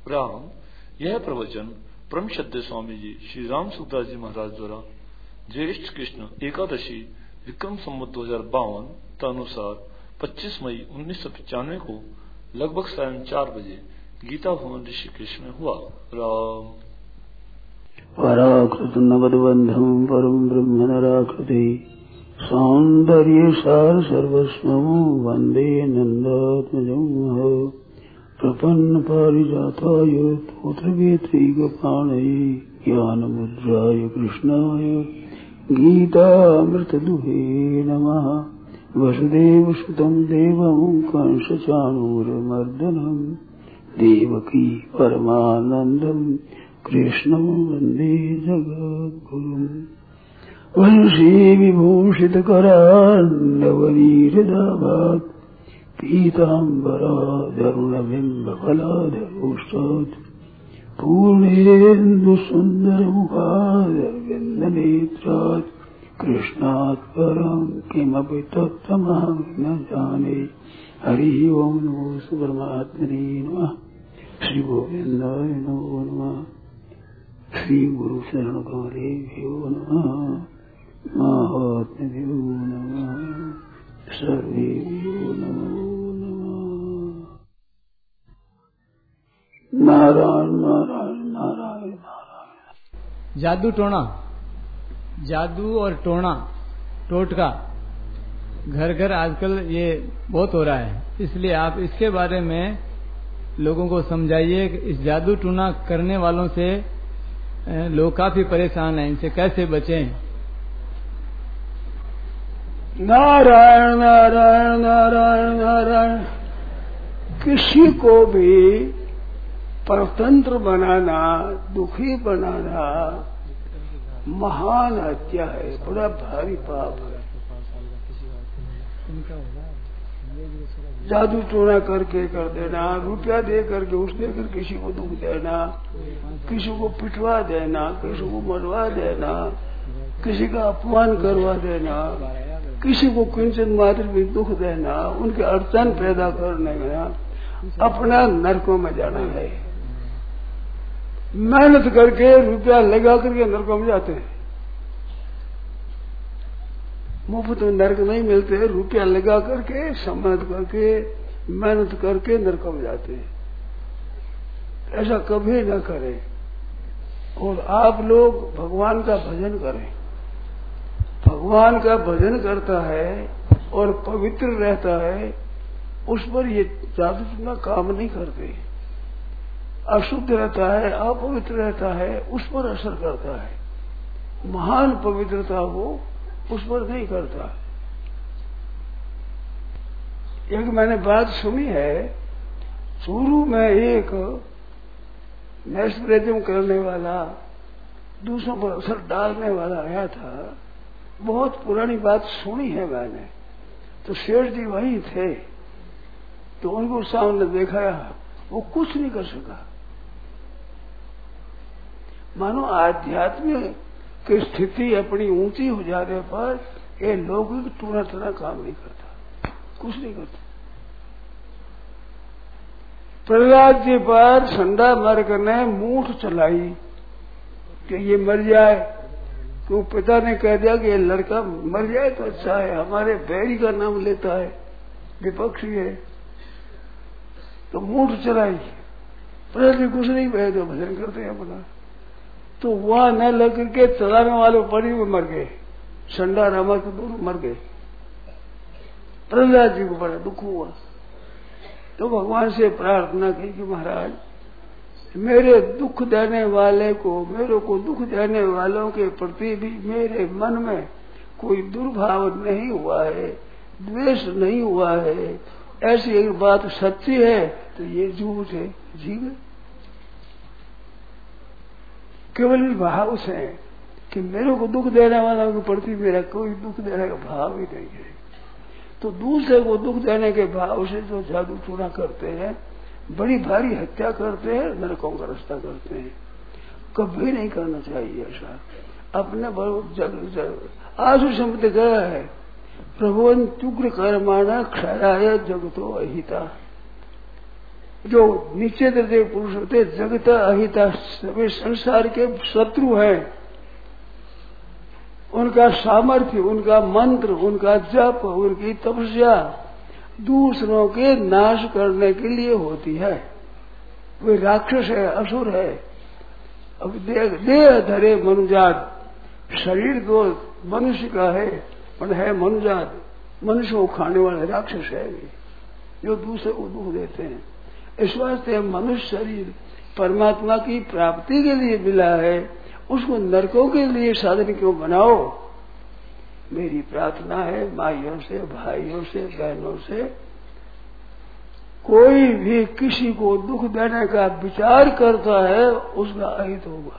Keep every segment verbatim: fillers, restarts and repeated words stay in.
राम। यह प्रवचन परम श्रद्धेय स्वामी जी श्री राम सुखदास जी महाराज द्वारा ज्येष्ठ कृष्ण एकादशी विक्रम संवत दो हजार बावन अनुसार पच्चीस मई उन्नीस सौ पचानवे को लगभग सायं चार बजे गीता भवन ऋषिकेश में हुआ। राम। पराकृत नवदबंधम परम ब्रह्म नराकृति सौंदर्य सार सर्वस्वं वंदे नंदात्मजं प्रपन्न पारिजाताय तोत्रवेत्रैकपाणये ज्ञानमुद्राय कृष्णाय गीतामृतदुहे नमः। वसुदेवसुतं देवं कंसचाणूरमर्दनं देवकी परमानन्दं कृष्णं वन्दे जगद्गुरुम्। वंशी विभूषितकरान्नवनीरदाभात् पीताम्बराधरुणबिम्बफलाधरोष्टात् पूर्णेन्दुसुन्दरमुखादरविन्दनेत्रात् कृष्णात् परं किमपि तत्त्वमहं न जाने। हरि ओम नमो परमात्मने नमः। श्री गोविन्दाय नमो नमः। श्री गुरु शरण कमलेभ्यो नमः। महात्म्यो नमः। सर्वेभ्यो नमो नमः। नारायण नारायण नारायण नारायण। जादू टोना, जादू और टोना, टोटका घर घर आजकल ये बहुत हो रहा है, इसलिए आप इसके बारे में लोगों को समझाइए कि इस जादू टोना करने वालों से लोग काफी परेशान हैं, इनसे कैसे बचें। नारायण नारायण नारायण नारायण। किसी को भी परतंत्र बनाना, दुखी बनाना महान हत्या है, बड़ा भारी पाप है। जादू टोना करके कर देना, रुपया दे करके उस देकर किसी को दुख देना, किसी को पिटवा देना, किसी को मरवा देना, किसी का अपमान करवा देना, किसी को किंचन मात्र भी दुख देना, उनके अड़चन पैदा करने में अपना नरकों में जाना है। मेहनत करके रुपया लगा करके नरकों में जाते हैं। मुफ्त में नरक नहीं मिलते, रुपया लगा करके, सम्मानित करके, मेहनत करके नरकों में जाते हैं। ऐसा कभी न करें। और आप लोग भगवान का भजन करें। भगवान का भजन करता है और पवित्र रहता है, उस पर ये जादू टोना काम नहीं करते। अशुद्ध रहता है, अपवित्र रहता है, उस पर असर करता है। महान पवित्रता वो उस पर नहीं करता। एक मैंने बात सुनी है, शुरू में एक नैष्प्रतिम करने वाला, दूसरों पर असर डालने वाला आया था। बहुत पुरानी बात सुनी है मैंने। तो शेठ जी वहीं थे, तो उनको सामने देखा, वो कुछ नहीं कर सका। मानो आध्यात्मिक की स्थिति अपनी ऊंची हो जाने पर ये लौकिक टूना टूना काम नहीं करता, कुछ नहीं करता। प्रहलाद जी पर संडा मार्ग ने मूठ चलाई कि ये मर जाए, क्यों पिता ने कह दिया कि ये लड़का मर जाए तो अच्छा है, हमारे बैरी का नाम लेता है, विपक्षी है, तो मूठ चलाई। प्रहलाद जी कुछ नहीं कहे, तो भजन करते हैं अपना। तो वहां न लग करके चलाने वाले पड़ी हुए मर गए, संडा रामा के दोनों मर गए। प्रहलाद जी को बड़ा दुख हुआ, तो भगवान से प्रार्थना की कि महाराज मेरे दुख देने वाले को, मेरे को दुख देने वालों के प्रति भी मेरे मन में कोई दुर्भाव नहीं हुआ है, द्वेष नहीं हुआ है। ऐसी एक बात सच्ची है तो ये झूठ है, ठीक है। केवल इस भाव से कि मेरे को दुख देने वालों के प्रति मेरा कोई दुख देने का भाव ही नहीं है। तो दूसरे को दुख देने के भाव से जो जादू टोना करते हैं, बड़ी भारी हत्या करते हैं, नरकों का रास्ता करते हैं। कभी नहीं करना चाहिए ऐसा। अपने आशु संपत्ति गया है, प्रभुवन चुग्र कर्माणा क्षराय जगतो अहिता। जो नीचे दर्जे पुरुष होते जगता अहिता सभी संसार के शत्रु हैं, उनका सामर्थ्य, उनका मंत्र, उनका जप, उनकी तपस्या दूसरों के नाश करने के लिए होती है। वे राक्षस है, असुर है। अब देह देह धरे मनुजात, शरीर तो मनुष्य का है पर है मनुजात, मनुष्य को खाने वाले राक्षस है वे, जो दूसरे को दुख देते हैं। इस वास्ते मनुष्य शरीर परमात्मा की प्राप्ति के लिए मिला है, उसको नरकों के लिए साधन क्यों बनाओ। मेरी प्रार्थना है माइयों से, भाइयों से, बहनों से, कोई भी किसी को दुख देने का विचार करता है उसका अहित होगा।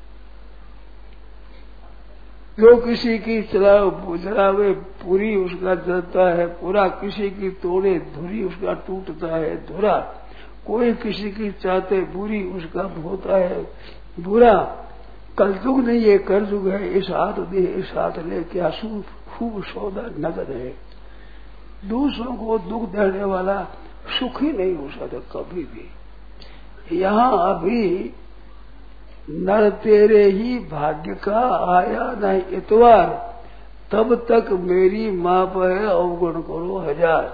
जो किसी की चलाओ जलावे पूरी उसका जलता है पूरा, किसी की तोड़े धुरी उसका टूटता है धुरा, कोई किसी की चाहते बुरी उसका होता है बुरा। कल युग नहीं है, कर युग है। इस हाथ दे इस हाथ ले, क्या खूब सौदा नगद है। दूसरों को दुख देने वाला सुखी नहीं हो सकता कभी भी। यहाँ अभी नर तेरे ही भाग्य का आया नहीं इतवार, तब तक मेरी माप है अवगुण करो हजार।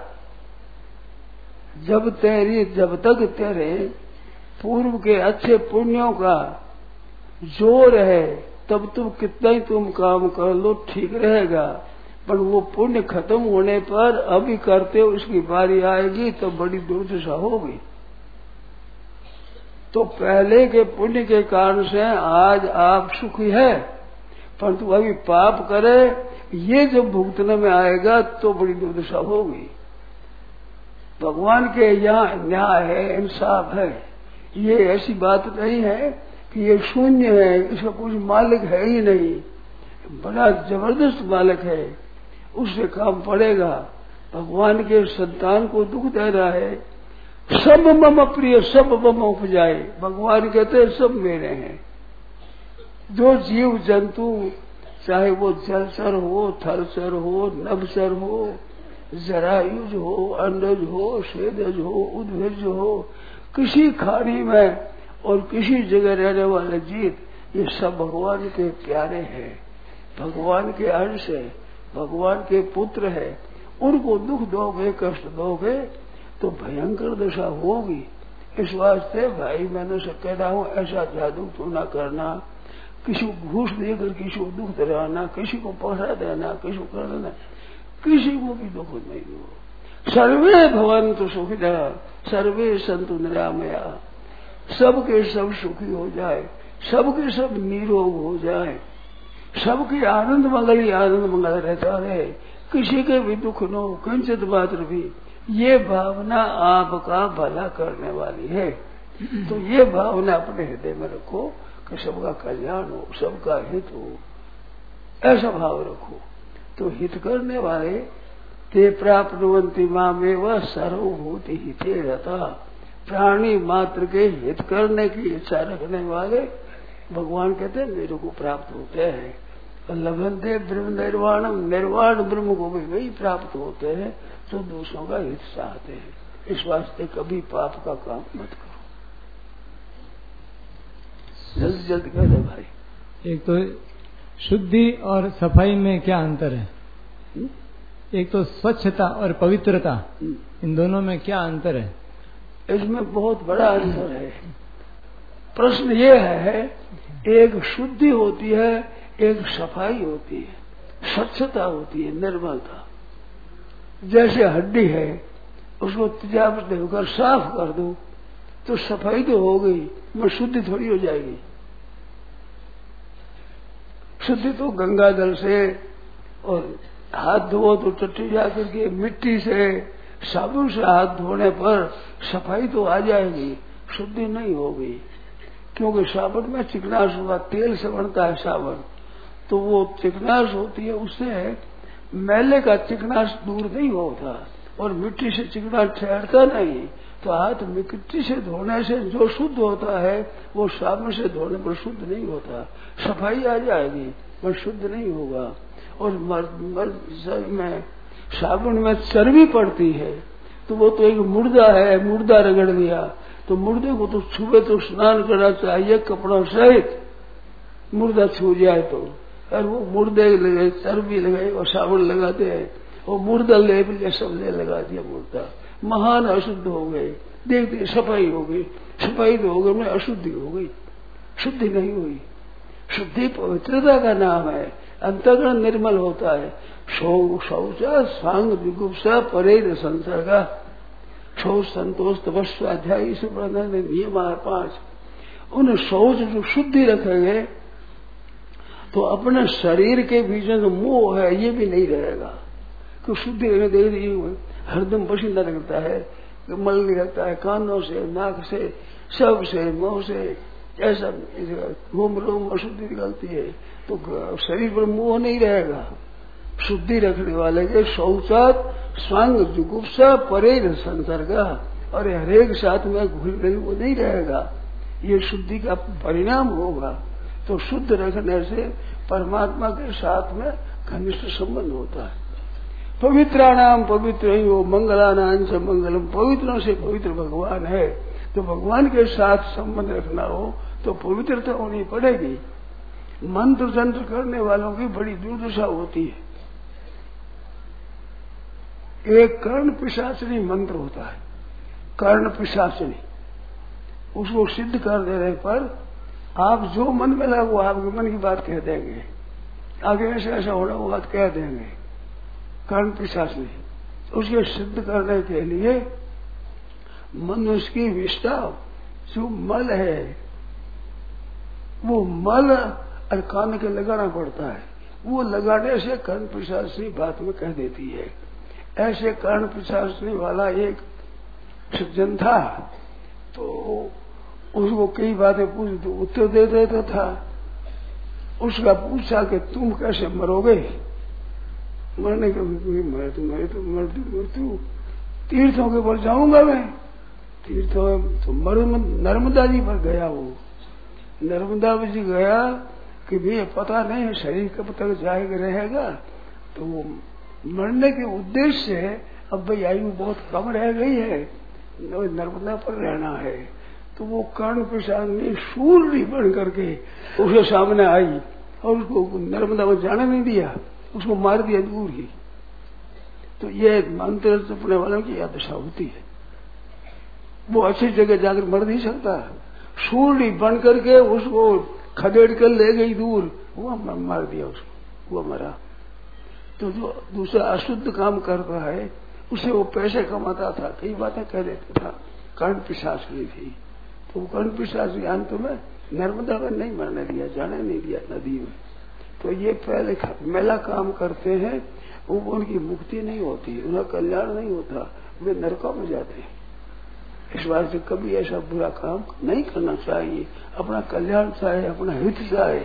जब तेरी जब तक तेरे पूर्व के अच्छे पुण्यों का जोर है, तब तुम कितना ही तुम काम कर लो ठीक रहेगा। पर वो पुण्य खत्म होने पर अभी करते हो, उसकी बारी आएगी तो बड़ी दुर्दशा होगी। तो पहले के पुण्य के कारण से आज आप सुखी है, परंतु अभी पाप करे, ये जब भुगतने में आएगा तो बड़ी दुर्दशा होगी। भगवान के यहाँ न्याय है, इंसाफ है। ये ऐसी बात नहीं है कि ये शून्य है, इसका कुछ मालिक है ही नहीं, बड़ा जबरदस्त मालिक है, उससे काम पड़ेगा। भगवान के संतान को दुख दे रहा है, सब मम प्रिय सब मम उपजाए। भगवान कहते हैं सब मेरे हैं। जो जीव जंतु, चाहे वो जलचर हो, थलचर हो, नभचर हो, जरायुज हो, अंडज हो, स्वेदज हो, उद्भिज हो, किसी खानी में और किसी जगह रहने वाले जीव, ये सब भगवान के प्यारे हैं, भगवान के अंश है, भगवान के पुत्र है। उनको दुख दोगे, कष्ट दोगे तो भयंकर दशा होगी। इस वास्ते भाई मैंने से कह रहा हूं, ऐसा जादू तो ना करना, किसी को घूस देकर किसी को दुख दिलाना, किसी को पकड़ा देना, किसी को कर देना, किसी को भी दुख नहीं हो। सर्वे भवन्तु सुखिनः सर्वे सन्तु निरामया। सबके सब सुखी हो जाए, सबके सब निरोग हो जाए, सबके आनंद मंगल ही आनंद मंगल रहता रहे, किसी के भी दुख न हो किंचित मात्र भी। ये भावना आपका भला करने वाली है। तो ये भावना अपने हृदय में रखो कि सबका कल्याण हो, सबका हित हो, ऐसा भाव रखो। तो हित करने वाले ते प्राप्नुवन्ति मामेव सर्वभूति हिते रता। प्राणी मात्र के हित करने की इच्छा रखने वाले भगवान कहते हैं मेरे को प्राप्त होते हैं। लभन्ते ब्रह्म निर्वाणम, निर्वाण ब्रह्म को भी वही प्राप्त होते हैं जो दूसरों का हित चाहते हैं। इस वास्ते कभी पाप का काम मत करो। जल्दी जल्दी कह दे भाई। एक तो शुद्धि और सफाई में क्या अंतर है? हुँ? एक तो स्वच्छता और पवित्रता, इन दोनों में क्या अंतर है? इसमें बहुत बड़ा अंतर है। प्रश्न ये है, एक शुद्धि होती है, एक सफाई होती है, स्वच्छता होती है, निर्मलता। जैसे हड्डी है, उसको तेजाब देकर साफ कर दो तो सफाई तो हो गई, मगर शुद्धि थोड़ी हो जाएगी। शुद्धि तो गंगा जल से, और हाथ धो तो टट्टी जाकर के मिट्टी से, साबुन से हाथ धोने पर सफाई तो आ जाएगी, शुद्धि नहीं होगी। क्योंकि साबुन में चिकनाश हुआ, तेल से बनता है साबुन, तो वो चिकनाश होती है, उससे मैले का चिकनाश दूर नहीं होता, और मिट्टी से चिकनाश ठहरता नहीं। तो हाथ मिट्टी से धोने से जो शुद्ध होता है वो साबुन से धोने पर शुद्ध नहीं होता। सफाई आ जाएगी पर शुद्ध नहीं होगा। और मर्द मर्द में साबुन में चर्बी पड़ती है, तो वो तो एक मुर्दा है, मुर्दा रगड़ दिया, तो मुर्दे को तो सुबह तो स्नान करना चाहिए कपड़ों सहित, मुर्दा छू जाए तो। और वो मुर्दे लगे, चर्बी लगाए और साबुन लगाते हैं, वो मुर्दा ले भी सब ले लगा दिया, मुर्दा महान अशुद्ध हो गए। देखते सफाई हो गई, सफाई तो हो गई, मैं अशुद्धि हो गई, शुद्धि नहीं हुई। शुद्धि पवित्रता का नाम है, अंतःकरण निर्मल होता है। शौ शौचा सांग विगुप्सा परेर संसर्गा, शौच संतोष तपस्या अध्याय इस नियम है पांच। उन शौच जो शुद्धि रखेंगे तो अपने शरीर के बीच में जो मोह है ये भी नहीं रहेगा। तो शुद्धि रहने दे रही हरदम पसीना लगता है, मल निकलता है कानों से, नाक से, सब से, मुंह से, ऐसा रोम रोम अशुद्धि निकलती है तो शरीर पर मोह नहीं रहेगा। शुद्धि रखने वाले के शौचात स्वांग जुगुप्सा परेर संसर्गा, और हरेक साथ में घुल मिल वो नहीं रहेगा, ये शुद्धि का परिणाम होगा। तो शुद्ध रखने से परमात्मा के साथ में घनिष्ठ संबंध होता है। पवित्राणाम पवित्र ही हो, मंगलानाम से मंगलम, पवित्रों से पवित्र भगवान है। तो भगवान के साथ संबंध रखना हो तो पवित्रता होनी पड़ेगी। मंत्र तंत्र करने वालों की बड़ी दुर्दशा होती है। एक कर्ण पिशाचनी मंत्र होता है, कर्ण पिशाचनी, उसको सिद्ध कर देने पर आप जो मन में लगा वो आपके मन की बात कह देंगे, आगे ऐसा ऐसा होना वो बात कह देंगे। कर्ण पिशाचनी, उसके सिद्ध करने के लिए मनुष्य की विष्ठा जो मल है वो मल और कान के लगाना पड़ता है, वो लगाने से कर्ण पिशाचनी बात में कह देती है। ऐसे कर्ण पिशाचनी वाला एक सज्जन था, तो उसको कई बातें पूछी तो उत्तर दे देता था। उसका पूछा कि तुम कैसे मरोगे? मरने का मैं तो मैं तो मृत्यु तीर्थों के पर जाऊंगा मैं। तीर्थों तो नर्मदा जी पर गया, वो नर्मदा जी गया कि भैया पता नहीं शरीर कब तक जाएगा रहेगा, तो वो मरने के उद्देश्य से अब भाई आयु बहुत कम रह गई है, नर्मदा पर रहना है। तो वो कर्ण पिशाचनी सूर्य बन करके उसके सामने आई और उसको नर्मदा में जाने नहीं दिया, उसको मार दिया दूर ही। तो ये मंत्र जपने वालों की यह दशा होती है, वो अच्छी जगह जाकर मर नहीं सकता। सूर्य बन करके उसको खदेड़ कर ले गई दूर, वो मार दिया उसको, वो मरा। तो जो दूसरा अशुद्ध काम करता है उसे वो पैसे कमाता था, कई बातें कह देता था, कर्ण पिशाचनी थी। तो कर्ण पिशाचनी अंत में नर्मदा में नहीं मरने दिया, जाने नहीं दिया नदी में। तो ये पहले मेला काम करते हैं, वो उनकी मुक्ति नहीं होती, उनका कल्याण नहीं होता, वे नरकों में जाते हैं। इस बात से कभी ऐसा बुरा काम नहीं करना चाहिए, अपना कल्याण चाहे, अपना हित चाहे।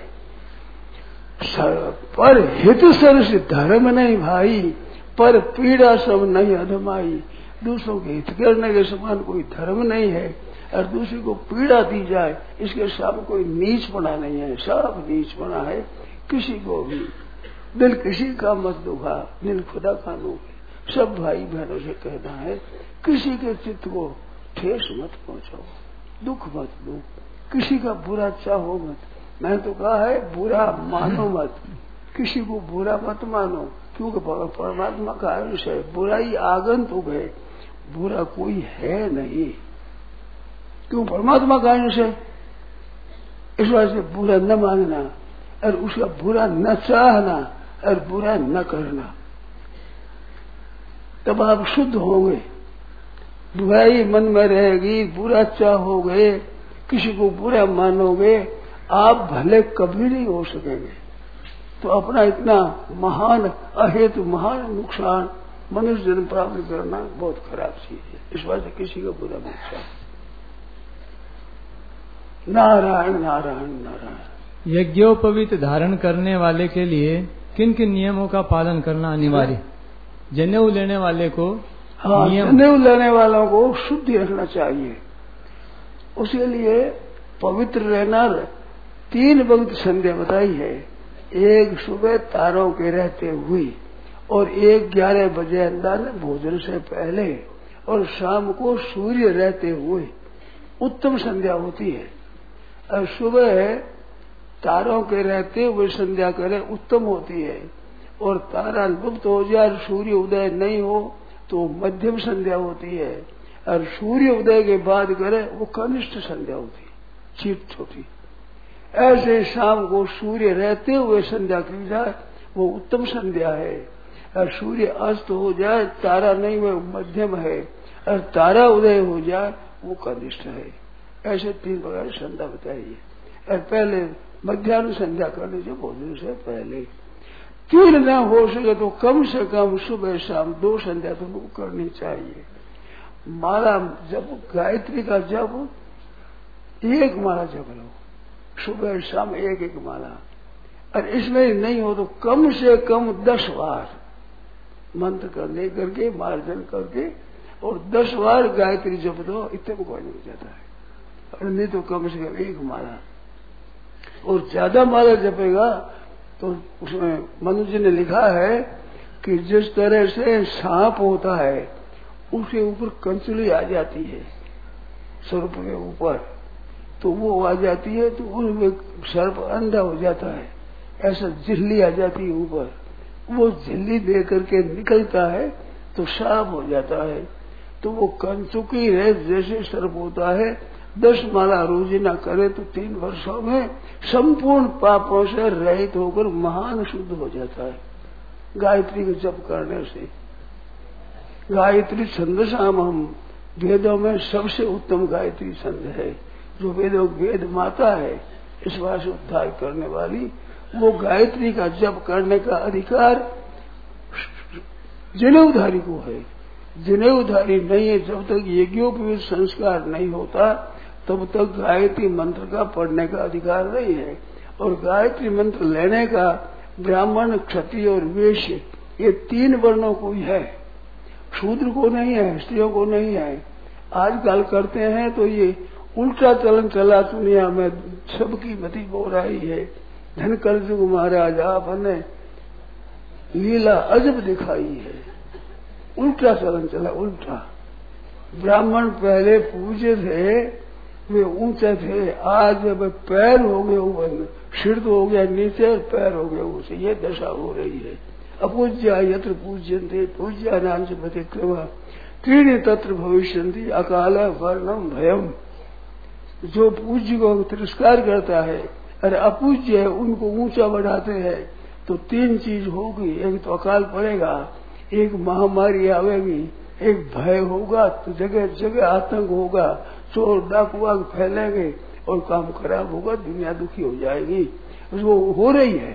पर हित सर से धर्म नहीं भाई, पर पीड़ा सब नहीं अधमाई। दूसरों के हित करने के समान कोई धर्म नहीं है, और दूसरे को पीड़ा दी जाए इसके साथ कोई नीचपना नहीं है, सब नीचपना है। किसी को भी दिल किसी का मत दुखा, दिल खुदा का दुख। सब भाई बहनों से कहना है, किसी के चित्त को ठेस मत पहुंचाओ, दुख मत दो, किसी का बुरा चाहो मत। मैंने तो कहा है बुरा मानो मत, किसी को बुरा मत मानो, क्योंकि परमात्मा का आयुष है। बुराई आगंतुक है, बुरा कोई है नहीं, क्यों परमात्मा का आयुष है। इस वजह से बुरा न मानना और उसका बुरा न चाहना और बुरा न करना, तब आप शुद्ध होंगे। बुराई मन में रहेगी, बुरा चाहोगे, किसी को बुरा मानोगे, आप भले कभी नहीं हो सकेंगे। तो अपना इतना महान अहेतु महान नुकसान मनुष्य जन्म प्राप्त करना बहुत खराब चीज है। इस बात से किसी का बुरा नुकसान। नारायण नारायण नारायण। यज्ञोपवीत धारण करने वाले के लिए किन किन नियमों का पालन करना अनिवार्य? जनेऊ लेने वाले को हाँ, जनेऊ लेने वालों को शुद्धि रखना चाहिए। उसके लिए पवित्र रहना तीन वक्त संध्या बताई है, एक सुबह तारों के रहते हुए, और एक ग्यारह बजे अंदर भोजन से पहले, और शाम को सूर्य रहते हुए। उत्तम संध्या होती है। और सुबह तारों के रहते हुए संध्या करें उत्तम होती है, और तारा लुप्त हो जाए सूर्य उदय नहीं हो तो मध्यम संध्या होती है, और सूर्य उदय के बाद करे वो कनिष्ठ संध्या होती है, चीट छोटी। ऐसे शाम को सूर्य रहते हुए संध्या की जाए वो उत्तम संध्या है, और सूर्य अस्त हो जाए तारा नहीं वो मध्यम है, और तारा उदय हो जाए वो कनिष्ठ है। ऐसे तीन प्रकार की संध्या बताइए। और पहले मध्याह्न संध्या करने से भोजन से पहले। तीन न हो सके तो कम से कम सुबह शाम दो संध्या तो करनी चाहिए। माला जब गायत्री का जब एक माला जप लो, सुबह शाम एक एक माला, और इसमें नहीं हो तो कम से कम दस बार मंत्र करने करके मार्जन करके और दस बार गायत्री जप दो, इतने को कोई नहीं हो जाता है। और नहीं तो कम से कम एक माला, और ज्यादा माला जपेगा तो उसमें मनु जी ने लिखा है कि जिस तरह से सांप होता है उसके ऊपर कंचुली आ जाती है सर्प के ऊपर, तो वो आ जाती है तो उनमें सर्प अंधा हो जाता है, ऐसा झिल्ली आ जाती है ऊपर, वो झिल्ली दे करके निकलता है तो सांप हो जाता है। तो वो कंचुकी है जैसे सर्प होता है, दस माला रोजीना करे तो तीन वर्षों में संपूर्ण पापों से रहित होकर महान शुद्ध हो जाता है गायत्री को जप करने से। गायत्री छंद शाम हम वेदों में सबसे उत्तम गायत्री छंद है, जो वेदों वेद माता है इस बात से उद्धार करने वाली। वो गायत्री का जप करने का अधिकार जनेऊधारी को है। जनेऊधारी नहीं है जब तक यज्ञोपवीत संस्कार नहीं होता तब तक गायत्री मंत्र का पढ़ने का अधिकार नहीं है। और गायत्री मंत्र लेने का ब्राह्मण क्षत्रिय और वैश्य ये तीन वर्णों को ही है, शूद्र को नहीं है, स्त्रियों को नहीं है। आजकल करते हैं तो ये उल्टा चलन चला दुनिया में, सबकी मति हो रही है। धन कर्ज को महाराज आपने लीला अजब दिखाई है, उल्टा चलन चला उल्टा। ब्राह्मण पहले पूज्य थे, वे ऊंचे थे, आज वे पैर हो गए ऊपर, सिर तो हो गया नीचे और पैर हो गए ऊंचे, ये दशा हो रही है। अपूज्या यत्र पूज्यन्ते पूज्या नाम से प्रतिक्रमा त्रीणि तत्र भविष्यन्ति अकाल वर्णम भयम। जो पूज्य को तिरस्कार करता है और अपूज्य है उनको ऊंचा बढ़ाते हैं तो तीन चीज होगी, एक तो अकाल पड़ेगा, एक महामारी आवेगी, एक भय होगा, तो जगह जगह आतंक होगा, चोर डाकुआ फैलेंगे और काम खराब होगा, दुनिया दुखी हो जाएगी। वो हो रही है।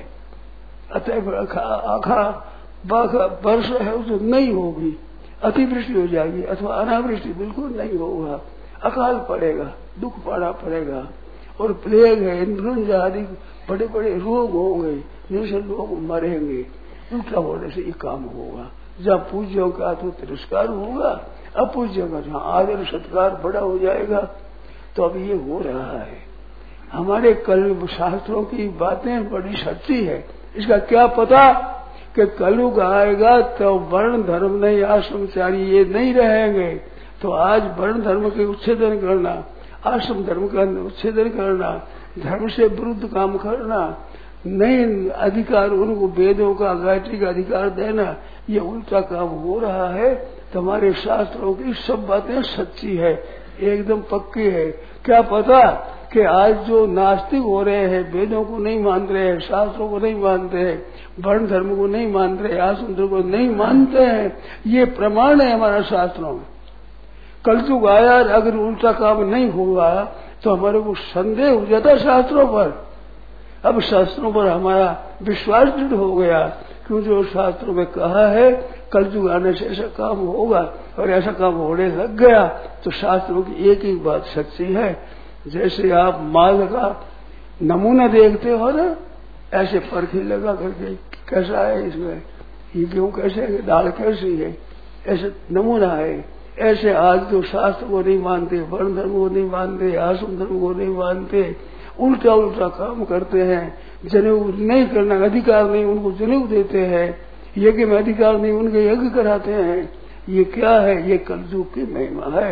अतः आखा बाखा वर्ष है उसे नहीं होगी, अतिवृष्टि हो जाएगी अथवा अनावृष्टि बिल्कुल नहीं होगा, अकाल पड़ेगा, दुख पड़ा पड़ेगा। और प्लेग है, इन्फ्लुएंजा आदि बड़े बड़े रोग होंगे जिनसे लोग मरेंगे। उल्टा होने से ये काम होगा। जहाँ पूज्यों का तो तिरस्कार होगा, अपूज्यों का जहाँ आदर सत्कार बड़ा हो जाएगा। तो अब ये हो रहा है। हमारे कल शास्त्रों की बातें बड़ी सच्ची है। इसका क्या पता कि कलयुग आएगा तो वर्ण धर्म नहीं, आश्रमचारी ये नहीं रहेंगे। तो आज वर्ण धर्म के उच्छेदन करना, आश्रम धर्म का उच्छेदन करना, धर्म से विरुद्ध काम करना, नहीं अधिकार उनको वेदों का गायत्री का अधिकार देना, ये उल्टा काम हो रहा है। तो हमारे शास्त्रों की सब बातें सच्ची है, एकदम पक्की है। क्या पता कि आज जो नास्तिक हो रहे हैं, वेदों को नहीं मान रहे हैं, शास्त्रों को नहीं मानते हैं, वर्ण धर्म को नहीं मान रहे, आश्रम धर्म को नहीं मानते हैं, ये प्रमाण है हमारा शास्त्रों में। कलयुग आया अगर उल्टा काम नहीं होगा तो हमारे को संदेह हो जाता है शास्त्रों पर। अब शास्त्रों पर हमारा विश्वास दृढ़ हो गया, क्योंकि जो शास्त्रों में कहा है कलयुग आने से ऐसा काम होगा, और ऐसा काम होने लग गया। तो शास्त्रों की एक ही बात सच्ची है। जैसे आप माल का नमूना देखते हो ना, ऐसे परखी लगा करके कैसा है इसमें, ये गेहूं कैसे है, दाल कैसी है, ऐसे नमूना है। ऐसे आज जो शास्त्र को नहीं मानते, वर्ण धर्म को नहीं मानते, आश्रम धर्म को नहीं मानते, उल्टा उल्टा काम करते हैं। जनेऊ नहीं करना अधिकार नहीं, उनको जनेऊ देते हैं। यज्ञ में अधिकार नहीं, उनके यज्ञ कराते हैं। ये क्या है? ये कलयुग की महिमा है।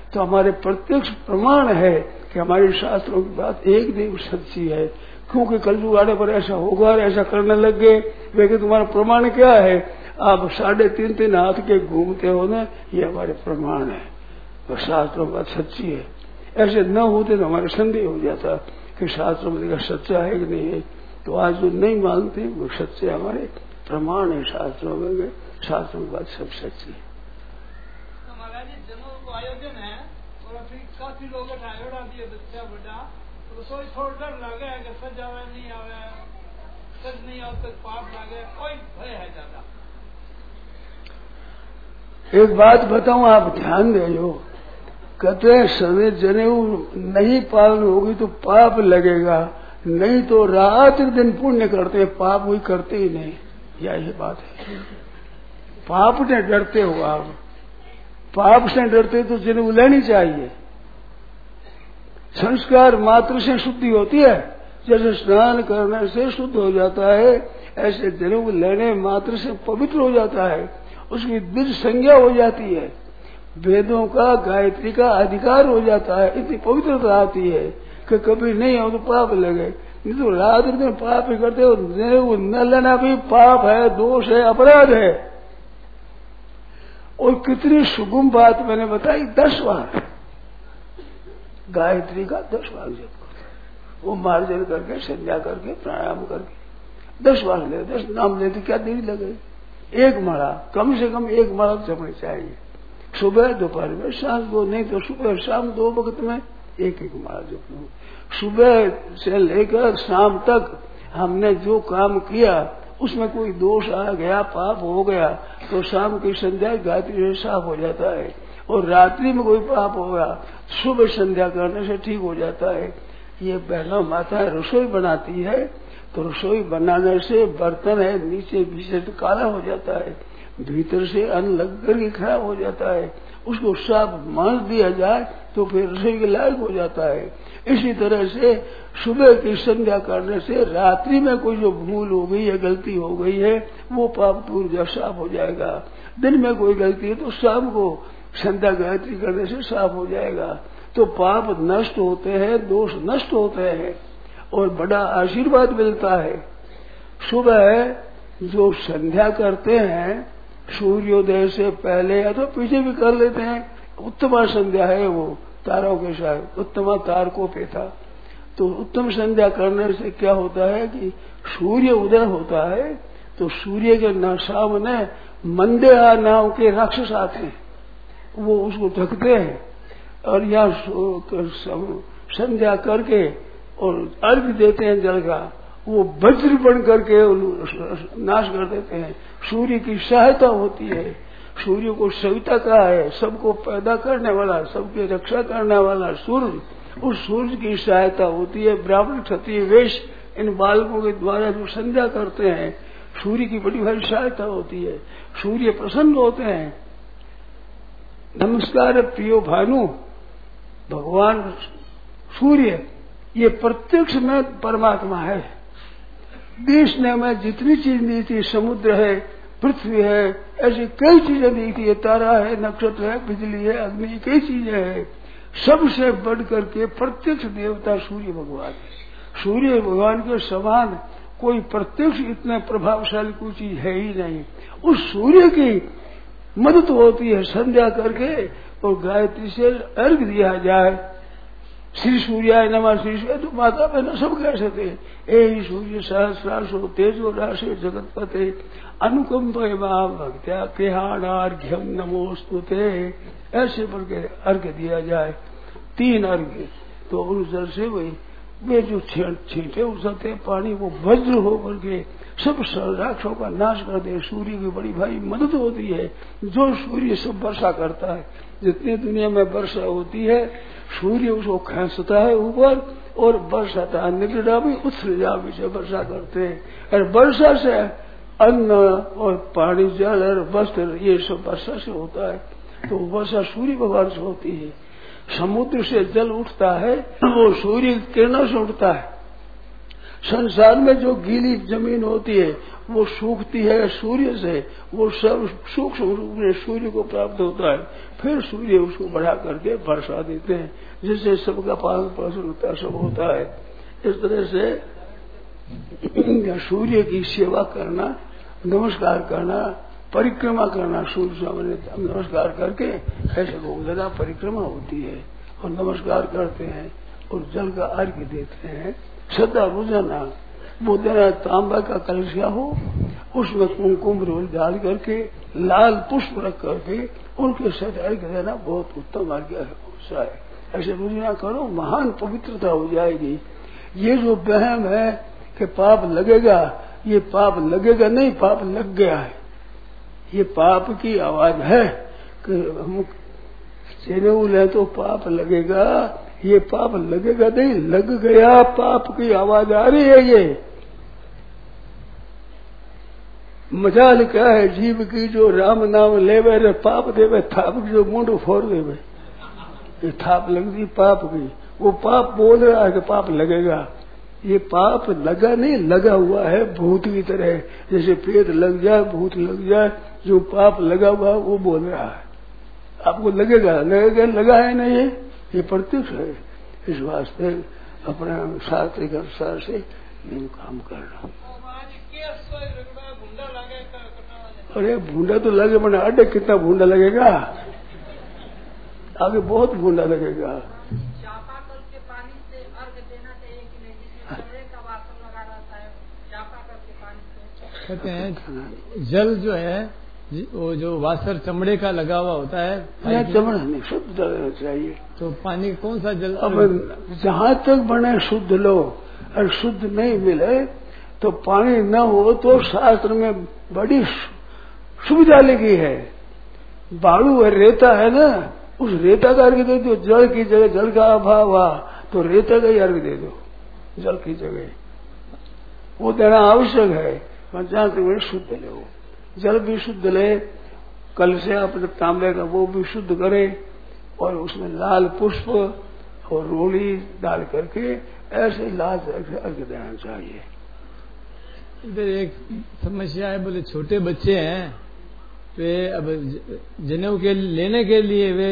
तो हमारे प्रत्यक्ष प्रमाण है कि हमारे शास्त्रों की बात एक नहीं सच्ची है। क्योंकि कलयुग आने पर ऐसा होगा और ऐसा करने लग गए। वे तुम्हारा प्रमाण क्या है? आप साढ़े तीन तीन हाथ के घूमते हो ना, ये हमारे प्रमाण है। तो शास्त्रों की बात सच्ची है। ऐसे न होते तो हमारे संदेह हो जाता कि शास्त्रों में देखा सच्चा है कि नहीं है। तो आज जो नहीं मानते वो सच्चे हमारे प्रमाण है शास्त्रों में। शास्त्रों की बात सब सच्ची है। तो महाराज जी जन्मों को आयोजन है और अभी काफी लोग आयोड़ा दिए बच्चा बड़ा, तो सोच थोड़ा डर लगे कि सज आवे नहीं आवे, सज नहीं आवे तो पाप लगे, कोई भय है ज्यादा। एक बात बताऊं, आप ध्यान दे लो। कहते हैं समय जनेऊ नहीं पालन होगी तो पाप लगेगा, नहीं तो रात दिन पुण्य करते हैं, पाप वही करते ही नहीं। यही बात है। पाप से डरते हो आप, पाप से डरते तो जनेऊ लेनी चाहिए। संस्कार मात्र से शुद्धि होती है। जैसे स्नान करने से शुद्ध हो जाता है, ऐसे जनेऊ लेने मात्र से पवित्र हो जाता है। उसकी द्विज संज्ञा हो जाती है, वेदों का गायत्री का अधिकार हो जाता है। इतनी पवित्रता आती है कि कभी नहीं हो तो पाप लगे, नहीं तो रात दिन पाप ही करते हो। जनेऊ न लेना भी पाप है, दोष है, अपराध है। और कितनी सुगम बात मैंने बताई, दस बार गायत्री का दस बार जप करो, वो मार्जन करके संध्या करके प्राणायाम करके दस बार ले, दस नाम लेते क्या देरी लगे। एक माला कम से कम एक माला जपनी चाहिए, सुबह दोपहर में, शाम को, नहीं तो सुबह शाम दो वक्त में एक एक माला जप लो। सुबह से लेकर शाम तक हमने जो काम किया उसमें कोई दोष आ गया, पाप हो गया, तो शाम की संध्या गायत्री से साफ हो जाता है। और रात्रि में कोई पाप हो गया, सुबह संध्या करने से ठीक हो जाता है। ये पहला माता रसोई बनाती है, तो रसोई बनाने से बर्तन है नीचे पीछे तो काला हो जाता है, भीतर से अन्न लग करके खराब हो जाता है। उसको साफ मांस दिया जाए तो फिर रसोई के लायक हो जाता है। इसी तरह से सुबह की संध्या करने से रात्रि में कोई जो भूल हो गई है, गलती हो गई है, वो पाप पूर्व साफ हो जाएगा। दिन में कोई गलती है तो शाम को संध्या गायत्री करने से साफ हो जाएगा। तो पाप नष्ट होते हैं, दोष नष्ट होते हैं और बड़ा आशीर्वाद मिलता है। सुबह जो संध्या करते हैं सूर्योदय से पहले या तो पीछे भी कर लेते हैं, उत्तमा संध्या है वो, तारों के साथ उत्तमा तार को पेता। तो उत्तम संध्या करने से क्या होता है कि सूर्य उदय होता है, तो सूर्य के न सामने मंदेहा नाम के राक्षस आते हैं, वो उसको ढकते हैं और यहाँ संध्या करके और अर्घ देते हैं जल का, वो वज्र बन करके नाश कर देते हैं। सूर्य की सहायता होती है। सूर्य को सविता कहा है, सबको पैदा करने वाला, सबकी रक्षा करने वाला सूर्य। उस सूर्य की सहायता होती है। ब्राह्मण क्षत्रिय वैश्य इन बालकों के द्वारा जो संध्या करते हैं, सूर्य की बड़ी भारी सहायता होती है। सूर्य प्रसन्न होते हैं। नमस्कार प्रियो भानु, भगवान सूर्य ये प्रत्यक्ष में परमात्मा है। देश ने हमें जितनी चीज दी थी, समुद्र है, पृथ्वी है, ऐसी कई चीजें दी थी, तारा है, नक्षत्र है, बिजली है, अग्नि, कई चीजें हैं। सबसे बढ़ करके प्रत्यक्ष देवता सूर्य भगवान है। सूर्य भगवान के समान कोई प्रत्यक्ष इतने प्रभावशाली कोई चीज है ही नहीं। उस सूर्य की मदद होती है संध्या करके और गायत्री से अर्घ दिया जाए। श्री सूर्याय नमः, श्री सूर्य तो माता बहना सब कह सकते हैं। ए सूर्य सहस्रांशो तेजो राशि जगतपते अनुकंपय भक्त्या केहानार्घ्यम नमोस्तुते, ऐसे बोल के अर्घ दिया जाए। तीन अर्घ तो उस जल से वही वे जो छींटे उछलते पानी वो वज्र हो करके सब राक्षसों का नाश कर दे। सूर्य की बड़ी भारी मदद होती है। जो सूर्य सब वर्षा करता है, जितनी दुनिया में वर्षा होती है, सूर्य उसको खींचता है ऊपर और बरसाता है। निगड़ा भी उत्सृजा भी से वर्षा करते हैं। और वर्षा से अन्न और पानी, जल और वस्त्र ये सब वर्षा से होता है। तो वर्षा सूर्य भगवान से होती है। समुद्र से जल उठता है, वो सूर्य किरणों से उठता है। संसार में जो गीली जमीन होती है वो सूखती है सूर्य से, वो सब सूक्ष्म रूप में सूर्य को प्राप्त होता है, फिर सूर्य उसको बढ़ा करके वर्षा देते हैं, जिससे सबका पालन पोषण होता सब होता है। इस तरह से सूर्य की सेवा करना, नमस्कार करना, परिक्रमा करना, सूर्य सामने नमस्कार करके ऐसे बहुत ज्यादा परिक्रमा होती है और नमस्कार करते हैं और जल का अर्घ्य देते हैं। सदा रोजाना वो देना तांबा का कलशिया हो, उसमें कुमकुम रोल डाल करके लाल पुष्प रख करके उनके साथ अर्घ्य देना बहुत उत्तम अर्घ्य है। ऐसे रोजाना करो, महान पवित्रता हो जाएगी। ये जो वहम है कि पाप लगेगा, ये पाप लगेगा नहीं, पाप लग गया है। ये पाप की आवाज है कि हम जनेऊ ले तो पाप लगेगा, ये पाप लगेगा नहीं, लग गया, पाप की आवाज आ रही है। ये मजाल क्या है जीव की जो राम नाम लेवे रे पाप देवे, थाप जो मुंड फोड़ देवे, ये थाप लगती पाप की। वो पाप बोल रहा है कि पाप लगेगा, ये पाप लगा नहीं, लगा हुआ है भूत की तरह। जैसे पेट लग जाए, भूत लग जाए, जो पाप लगा हुआ वो बोल रहा है आपको लगेगा, लगेगा लगा है नहीं, ये ये प्रत्यक्ष है। इस वास्ते अपने शास्त्रिक अनुसार से इन काम करना। अरे भूंडा तो लगे, मैंने अड्डे कितना भूंडा लगेगा, आगे बहुत भूंडा लगेगा। कहते हैं जल जो है वो जो वासर चमड़े का लगा हुआ होता है, चमड़ा नहीं शुद्ध रहना चाहिए। तो पानी कौन सा जल? अब जहाँ तक बने शुद्ध लो, और शुद्ध नहीं मिले तो पानी न हो तो शास्त्र में बड़ी सुविधा लगी है। बालू है, रेता है ना, उस रेता का अर्घ दे दो। जल की जगह जल का अभाव हुआ तो रेता का ही अर्घ दे दो, जल की जगह वो देना आवश्यक है। जहाँ तक शुद्ध ले, वो जल भी शुद्ध ले, कल से अपने तांबे का वो भी शुद्ध करे और उसमें लाल पुष्प और रोली डाल करके ऐसे लाल अर्घ देना चाहिए। इधर एक समस्या है, बोले छोटे बच्चे हैं वे अब जनेऊ के लेने के लिए वे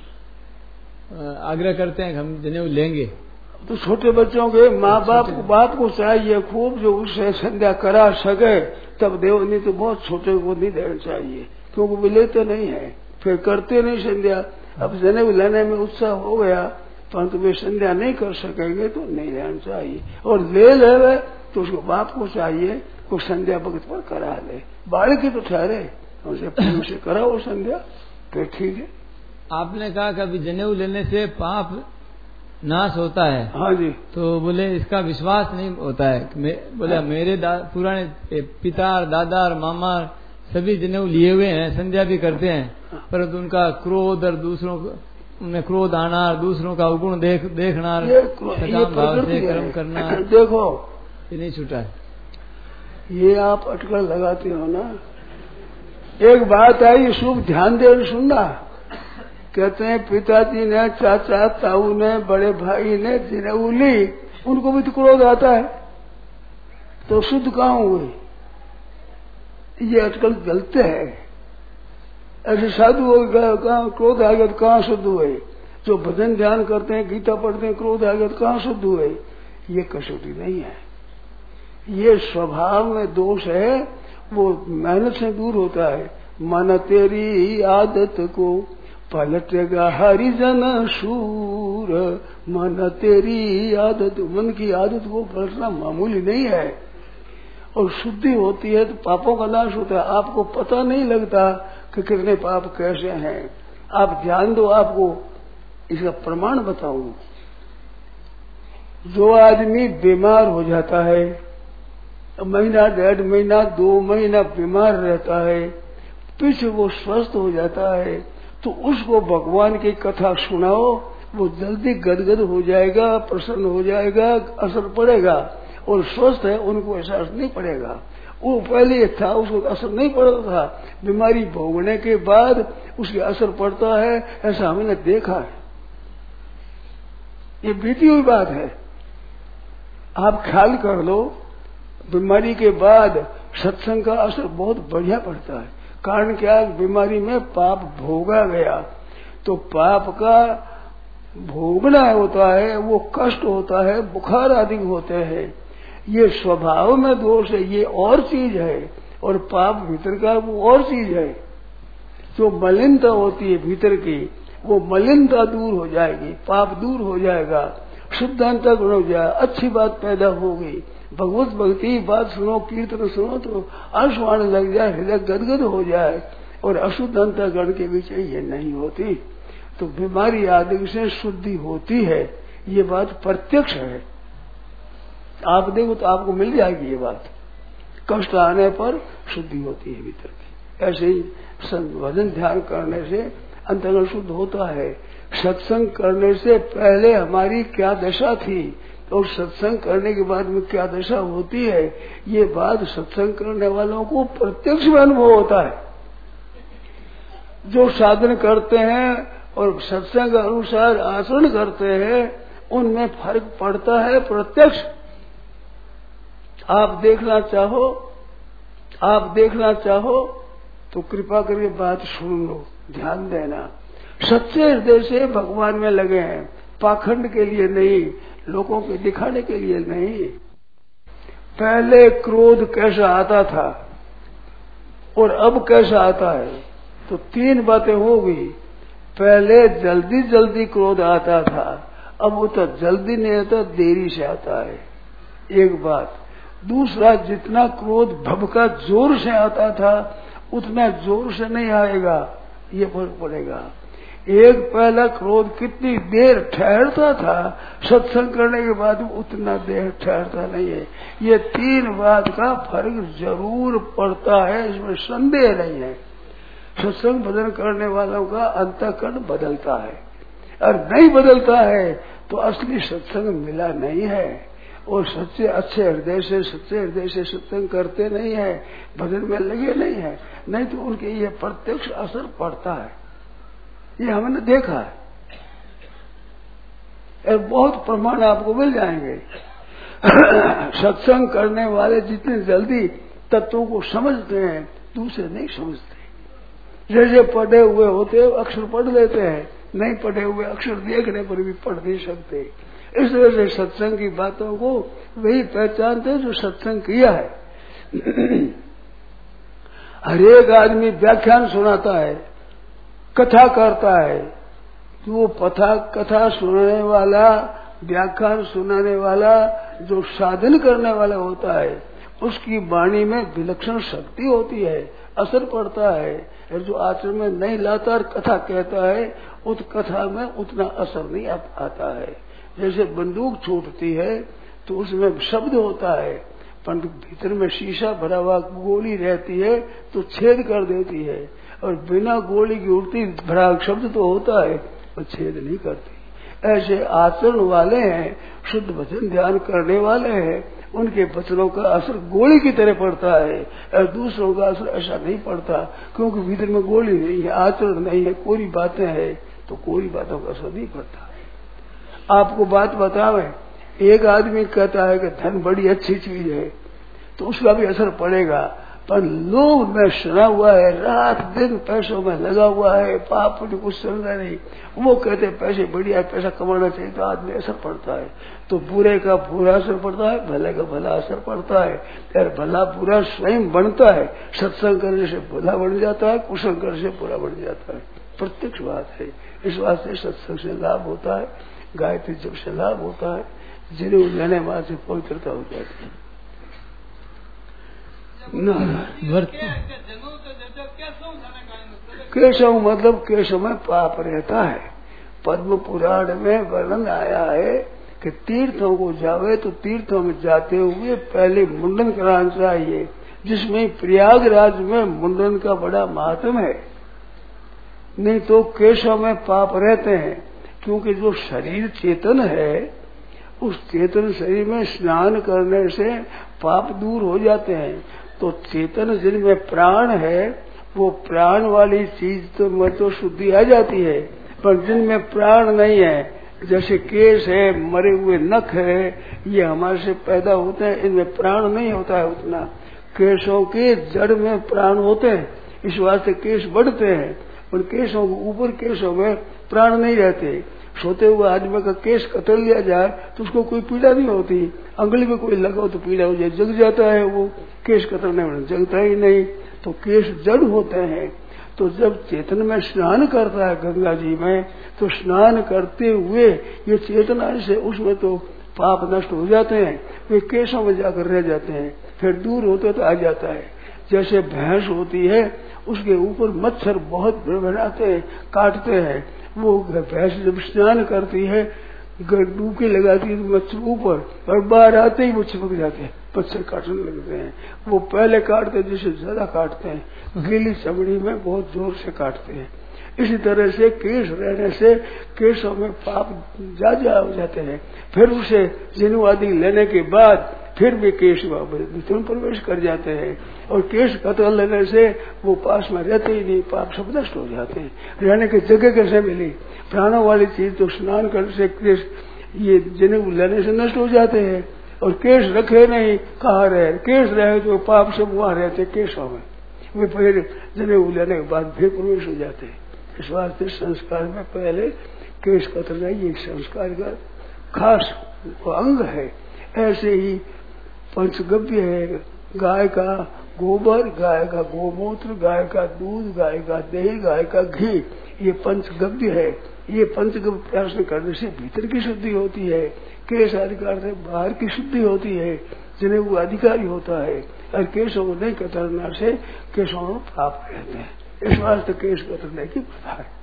आग्रह करते हैं कि हम जनेऊ लेंगे। तो छोटे बच्चों के माँ बाप को बाप को चाहिए खूब जो उससे संध्या करा सके तब देव, नहीं तो बहुत छोटे को नहीं देना चाहिए, क्योंकि वो लेते नहीं है, फिर करते नहीं संध्या। अब जनेऊ लेने में उत्साह हो गया परंतु वे संध्या नहीं कर सकेंगे तो नहीं लेना चाहिए। और ले ले तो उसको बाप को चाहिए को संध्या भक्त पर करा ले, बालक की तो ठहरे उनसे उसे कराओ संध्या, फिर ठीक है। आपने कहा कि अभी जनेऊ लेने से पाप नाश होता है। हाँ जी। तो बोले इसका विश्वास नहीं होता है। मे, बोले हाँ। मेरे पुराने पिता और दादा और मामा सभी जनेऊ लिए हुए हैं, संध्या भी करते हैं, हाँ। परंतु उनका क्रोध और दूसरों उनमें क्रोध आना, दूसरों का अवगुण देख देखना, सकाम भाव से कर्म करना, देखो ये नहीं छूटा है। ये आप अटकल लगाते हो ना। एक बात आई, शुभ ध्यान दे सुनना। कहते हैं पिताजी ने, चाचा ताऊ ने, बड़े भाई ने जनेऊ ली, उनको भी तो क्रोध आता है, तो शुद्ध कहाँ हुए? ये अटकल गलत है। ऐसे साधु हो गया, कहाँ क्रोध आ गया तो कहाँ शुद्ध हुए? जो भजन ध्यान करते हैं, गीता पढ़ते हैं, क्रोध आ गया तो कहाँ शुद्ध हुए? ये कसौटी नहीं है, ये स्वभाव में दोष है, वो मेहनत से दूर होता है। मन तेरी आदत को पलटेगा हरिजन शूर, मन तेरी आदत, मन की आदत को पलटना मामूली नहीं है। और शुद्धि होती है तो पापों का नाश होता है। आपको पता नहीं लगता कि कितने पाप कैसे हैं। आप ध्यान दो, आपको इसका प्रमाण बताऊं। जो आदमी बीमार हो जाता है, महीना डेढ़ महीना दो महीना बीमार रहता है, पीछे वो स्वस्थ हो जाता है, तो उसको भगवान की कथा सुनाओ, वो जल्दी गदगद हो जाएगा, प्रसन्न हो जाएगा, असर पड़ेगा। और स्वस्थ है उनको ऐसा असर नहीं पड़ेगा। वो पहले था उसको असर नहीं पड़ता था, बीमारी भोगने के बाद उसके असर पड़ता है, ऐसा हमने देखा है। ये बीती हुई बात है। आप ख्याल कर लो, बीमारी के बाद सत्संग का असर बहुत बढ़िया पड़ता है। कारण क्या है? बीमारी में पाप भोगा गया, तो पाप का भोगना होता है, वो कष्ट होता है, बुखार आदि होते हैं। ये स्वभाव में दोष है, ये और चीज है, और पाप भीतर का वो और चीज है। जो मलिनता होती है भीतर की, वो मलिनता दूर हो जाएगी, पाप दूर हो जाएगा, शुद्धांता गुण हो जाए, अच्छी बात पैदा होगी। भगवत भक्ति बात सुनो, कीर्तन सुनो तो आंसू आने लग जाए, हृदय गदगद हो जाए, और अशुद्धांता गण के बीच ये नहीं होती। तो बीमारी आदि से शुद्धि होती है, ये बात प्रत्यक्ष है। आप देखो तो आपको मिल जाएगी ये बात। कष्ट आने पर शुद्धि होती है भीतर की। ऐसे ही भजन ध्यान करने से अंतर्गत शुद्ध होता है। सत्संग करने से पहले हमारी क्या दशा थी और सत्संग करने के बाद में क्या दशा होती है, ये बात सत्संग करने वालों को प्रत्यक्ष में अनुभव होता है। जो साधन करते हैं और सत्संग अनुसार आचरण करते हैं, उनमें फर्क पड़ता है प्रत्यक्ष। आप देखना चाहो आप देखना चाहो तो कृपा करके बात सुन लो, ध्यान देना। सच्चे हृदय से भगवान में लगे हैं, पाखंड के लिए नहीं, लोगों के दिखाने के लिए नहीं। पहले क्रोध कैसा आता था और अब कैसा आता है, तो तीन बातें हो गई। पहले जल्दी जल्दी क्रोध आता था, अब वो तो जल्दी नहीं आता, देरी से आता है, एक बात। दूसरा, जितना क्रोध भभका जोर से आता था उतना जोर से नहीं आएगा, ये फर्क पड़ेगा। एक पहला क्रोध कितनी देर ठहरता था, सत्संग करने के बाद उतना देर ठहरता नहीं है। ये तीन बात का फर्क जरूर पड़ता है, इसमें संदेह नहीं है। सत्संग भजन करने वालों का अंतःकरण बदलता है, और नहीं बदलता है तो असली सत्संग मिला नहीं है। और सच्चे अच्छे हृदय से सच्चे हृदय से सत्संग करते नहीं है, भजन में लगे नहीं है, नहीं तो उनके ये प्रत्यक्ष असर पड़ता है। ये हमने देखा है, और बहुत प्रमाण आपको मिल जाएंगे। सत्संग करने वाले जितने जल्दी तत्वों को समझते हैं, दूसरे नहीं समझते। जैसे पढ़े हुए होते अक्षर पढ़ लेते हैं, नहीं पढ़े हुए अक्षर देखने पर भी पढ़ नहीं सकते। इस वजह से सत्संग की बातों को वही पहचानते जो सत्संग किया है। हर एक आदमी व्याख्यान सुनाता है, कथा करता है, तो वो पथा कथा सुनाने वाला, व्याख्यान सुनाने वाला, जो साधन करने वाला होता है, उसकी वाणी में विलक्षण शक्ति होती है, असर पड़ता है। और जो आचरण में नहीं लाता और कथा कहता है, उस कथा में उतना असर नहीं आता है। जैसे बंदूक छूटती है तो उसमें शब्द होता है, पर भीतर में शीशा भरा हुआ गोली रहती है तो छेद कर देती है, और बिना गोली की उड़ती भरा शब्द तो होता है पर छेद नहीं करती। ऐसे आचरण वाले हैं, शुद्ध भजन ध्यान करने वाले हैं, उनके वचनों का असर गोली की तरह पड़ता है, और दूसरों का असर ऐसा नहीं पड़ता, क्योंकि भीतर में गोली नहीं है, आचरण नहीं है, कोरी बातें हैं, तो कोरी बातों का असर नहीं पड़ता। आपको बात बतावे, एक आदमी कहता है कि धन बड़ी अच्छी चीज है, तो उसका भी असर पड़ेगा, पर लोग में सुना हुआ है, रात दिन पैसों में लगा हुआ है, पाप कुछ समझा नहीं, वो कहते पैसे बढ़िया, पैसा कमाना चाहिए, तो आदमी असर पड़ता है। तो बुरे का बुरा असर पड़ता है, भले का भला असर पड़ता है, और भला बुरा स्वयं बनता है। सत्संग करने से भला बन जाता है, कुशल करने से बुरा बन जाता है, प्रत्यक्ष बात है। इस बात से सत्संग से लाभ होता है, गायत्री जब से लाभ होता है, जिन्हें लेने वहां से पवित्रता हो जाती है। केशव मतलब केशव में पाप रहता है। पद्म पुराण में वर्णन आया है कि तीर्थों को जावे तो तीर्थों में जाते हुए पहले मुंडन कराना चाहिए, जिसमें प्रयागराज में मुंडन का बड़ा महात्म है। नहीं तो केशव में पाप रहते हैं, क्योंकि जो शरीर चेतन है, उस चेतन शरीर में स्नान करने से पाप दूर हो जाते हैं। तो चेतन जिनमें प्राण है, वो प्राण वाली चीज तो में तो शुद्धि आ जाती है, पर जिनमें प्राण नहीं है, जैसे केश है, मरे हुए नख है, ये हमारे से पैदा होते हैं, इनमें प्राण नहीं होता है उतना। केशों के जड़ में प्राण होते हैं, इस वास्ते केश बढ़ते हैं। उन केशों के ऊपर केशों में प्राण नहीं रहते। सोते हुए आदमी का केश कतर लिया जाए तो उसको कोई पीड़ा नहीं होती, अंगुली में कोई लगाओ तो पीड़ा हो जाए, जग जाता है वो। केश कतरने में जगता ही नहीं। तो केश जड़ होते हैं। तो जब चेतन में स्नान करता है गंगा जी में, तो स्नान करते हुए ये चेतना से उसमें तो पाप नष्ट हो जाते हैं, वे केशों में जाकर रह जाते हैं, फिर दूर होते तो आ जाता है। जैसे भैंस होती है, उसके ऊपर मच्छर बहुत बनाते हैं, काटते हैं। वो भैंस जब स्नान करती है, डुबकी लगाती है तो मच्छर ऊपर, और बाहर आते ही वो चिपक जाते हैं, मच्छर काटने लगते हैं। वो पहले काटते हैं जिससे ज्यादा काटते हैं, गीली चमड़ी में बहुत जोर से काटते हैं। इसी तरह से केश रहने से केशों में पाप ज्यादा हो जाते हैं। फिर उसे जनेऊ आदि लेने के बाद फिर भी केश भीतर प्रवेश कर जाते हैं, और केश कतर लेने से वो पास में रहते ही नहीं, पाप सब नष्ट हो जाते हैं। रहने की जगह कैसे मिली? प्राणों वाली चीज तो स्नान करने से केश ये जनेऊ लेने से नष्ट हो जाते हैं, और केश रखे नहीं, कहाँ रहे? केश रहे तो पाप सब वहां रहते केशों में, वे फिर जनेऊ लेने के बाद फिर प्रवेश हो जाते हैं। इस वास्ते संस्कार में पहले केश कतरना ये संस्कार का खास अंग है। ऐसे ही पंचगव्य है, गाय का गोबर, गाय का गोमूत्र, गाय का दूध, गाय का दही, गाय का घी, ये पंचगव्य है। ये पंचगव्य प्रयास करने से भीतर की शुद्धि होती है, केश अधिकार से बाहर की शुद्धि होती है, जिन्हें वो अधिकारी होता है। और केशों को नहीं कतरना से केशों में पाप रहते हैं। इस वास्ते केश कतरने की प्रथा है।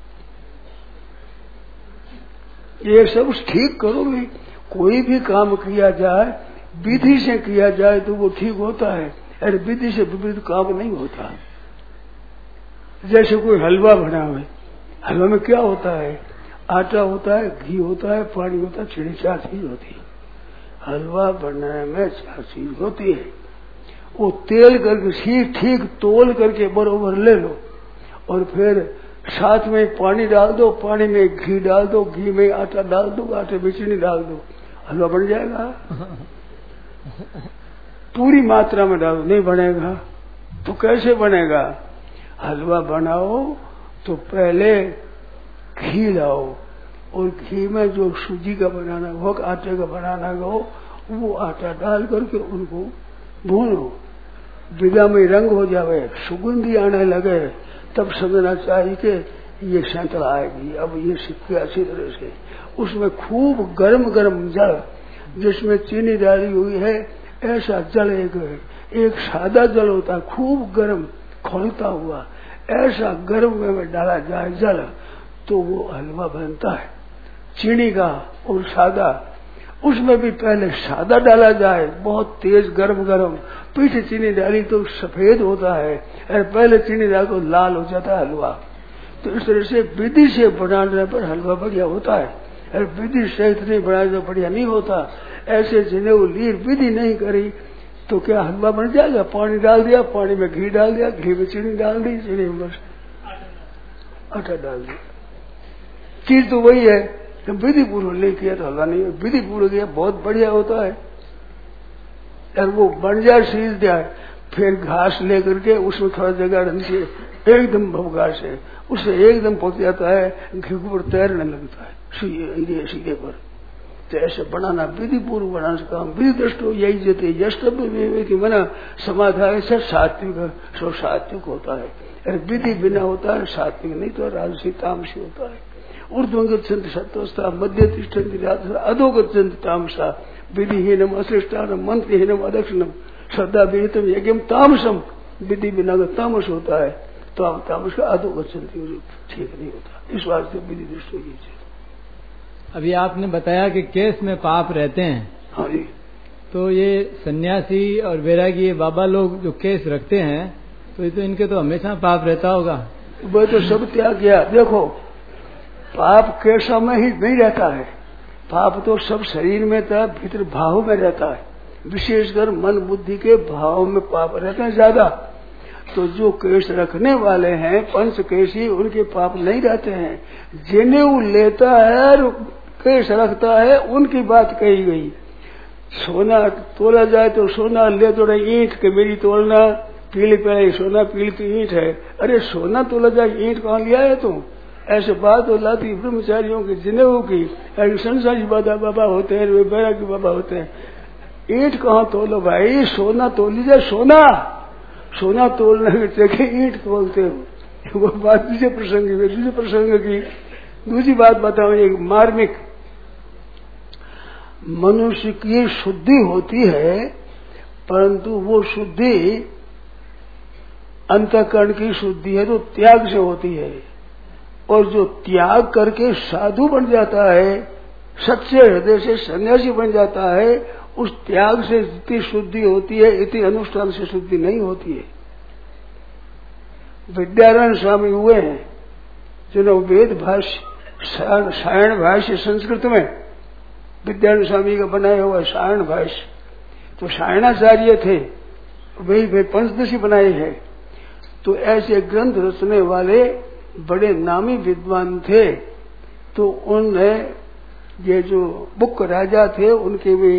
ये सब ठीक करो भी, कोई भी काम किया जाए विधि से किया जाए तो वो ठीक होता है, अरे विधि से विपरीत काम नहीं होता। जैसे कोई हलवा बनावे, हलवा में क्या होता है? आटा होता है, घी होता है, पानी होता है, चीनी, चार चीज होती है। हलवा बनाने में चार चीज होती है। वो तेल करके ठीक ठीक तोल करके बरोबर ले लो, और फिर साथ में पानी डाल दो, पानी में घी डाल दो, घी में आटा डाल दो, आटे में चीनी डाल दो, हलवा बन जाएगा। पूरी मात्रा में डालो, नहीं बनेगा। तो कैसे बनेगा? हलवा बनाओ तो पहले घी लाओ, और घी में जो सूजी का बनाना हो, आटे का बनाना हो, वो आटा डाल करके उनको भूनो, बिना में रंग हो जावे, सुगंधी आने लगे, तब समझना चाहिए कि ये संतरा आएगी। अब ये सिक्के अच्छी तरह से उसमें खूब गर्म गर्म जल, जिसमें चीनी डाली हुई है, ऐसा जल एक, एक सादा जल होता है, खूब गर्म खोलता हुआ, ऐसा गर्म में डाला जाए जल, तो वो हलवा बनता है चीनी का और सादा। उसमें भी पहले सादा डाला जाए, बहुत तेज गर्म गर्म, पीछे चीनी डाली तो सफेद होता है, और पहले चीनी डाल तो लाल हो जाता है हलवा। तो इस तरह से विधि से बनाने पर हलवा बढ़िया होता है, और विधि सहित नहीं बनाए तो बढ़िया नहीं होता। ऐसे जनेऊ लीर विधि नहीं करी तो क्या हलवा बन जाएगा? पानी डाल दिया, पानी में घी डाल दिया, घी में चीनी डाल दी, चीनी में बस आटा डाल दिया, चीज तो वही है। विधि पूर्वक नहीं किया तो हलवा नहीं, विधि पूर्वक किया बहुत बढ़िया होता है। और वो बन जाए सीज जाए, फिर घास लेकर के उसमें थोड़ा जगह रखिए, एकदम भवघास से उससे एकदम पक जाता है, घी पर तैरने लगता है सीधे सीधे पर। तो ऐसे बनाना विधि पूर्व बनाने से काम। विधि दृष्टो यही जते यष्टव्य की मना समाधान से सात्विक, सो सात्विक होता है। अरे विधि बिना होता है सात्विक नहीं तो राजसी तामसी होता है। ऊर्ध्वगच्छन्ति सत्वस्था, मध्य तिष्ठन्ति राजसा, अधोगच्छन्ति तामसा, विधिहीनम अश्रेष्ठानम मंत्रहीनम अदक्षिणम, श्रद्धा विहितम यज्ञम तामसम। विधि बिना का तामस होता है, तो आप तामस का अधोगच्छन्ति ठीक नहीं होता। इस वास्ते विधि दृष्टि कीजिए। अभी आपने बताया कि केस में पाप रहते हैं। हाँ जी। तो ये सन्यासी और वैरागी ये बाबा लोग जो केस रखते हैं, तो ये तो इनके तो हमेशा पाप रहता होगा। वह तो सब त्याग किया। देखो पाप केशों में ही नहीं रहता है, पाप तो सब शरीर में था, भीतर भाव में रहता है। विशेषकर मन बुद्धि के भाव में पाप रहते हैं ज्यादा। तो जो केश रखने वाले हैं पंच केशी, उनके पाप नहीं रहते हैं। जनेऊ लेता है कैसे रखता है उनकी बात कही गई। सोना तोला जाए तो सोना ले तो ईंट के मेरी तोलना, पीली पहले सोना पीली तो ईंट है। अरे सोना तोला जाए ईंट कहाँ लिया है तुम? ऐसे बात हो लाती ब्रह्मचारियों की जिनेऊ की, संसारी बाबा बाबा होते हैं, वे बैरागी बाबा होते हैं। ईंट कहाँ तोलो भाई, सोना तोल लीजिए। सोना सोना तोलने के जगह ईंट तोलते हो, वो बात दूसरे प्रसंग की दूसरे प्रसंग की दूसरी बात बताओ। एक मार्मिक मनुष्य की शुद्धि होती है, परंतु वो शुद्धि अंतःकरण की शुद्धि है तो त्याग से होती है। और जो त्याग करके साधु बन जाता है, सच्चे हृदय से सन्यासी बन जाता है, उस त्याग से जितनी शुद्धि होती है इतनी अनुष्ठान से शुद्धि नहीं होती है। विद्यारायण स्वामी हुए हैं जिन्होंने वेद भाष्य सायण भाष्य संस्कृत में विद्यारायण स्वामी का बनाया हुआ सायण भाष्य, तो सायणाचार्य थे, वही वे पंचदशी बनाए हैं। तो ऐसे ग्रंथ रचने वाले बड़े नामी विद्वान थे। तो उनने ये जो बुक राजा थे उनके वे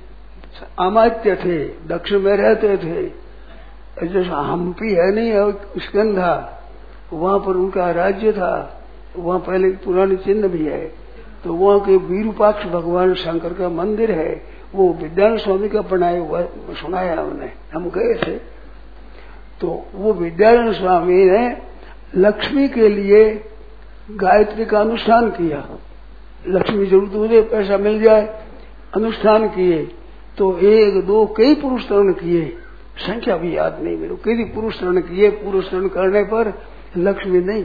अमात्य थे, दक्षिण में रहते थे। जैसा हम्पी है नहीं स्कंधा, वहां पर उनका राज्य था, वहां पहले पुराने चिन्ह भी है। तो वहां के विरूपाक्ष भगवान शंकर का मंदिर है, वो विद्यारायण स्वामी का बनाया हुआ सुनाया हमने, हम गए थे। तो वो विद्यारायण स्वामी ने लक्ष्मी के लिए गायत्री का अनुष्ठान किया। लक्ष्मी जरूरत हो जाए, पैसा मिल जाए, अनुष्ठान किए। तो एक दो कई पुरुष तरण किए, संख्या भी याद नहीं मिली, कई पुरुष तरण किए। पुरुष तरण करने पर लक्ष्मी नहीं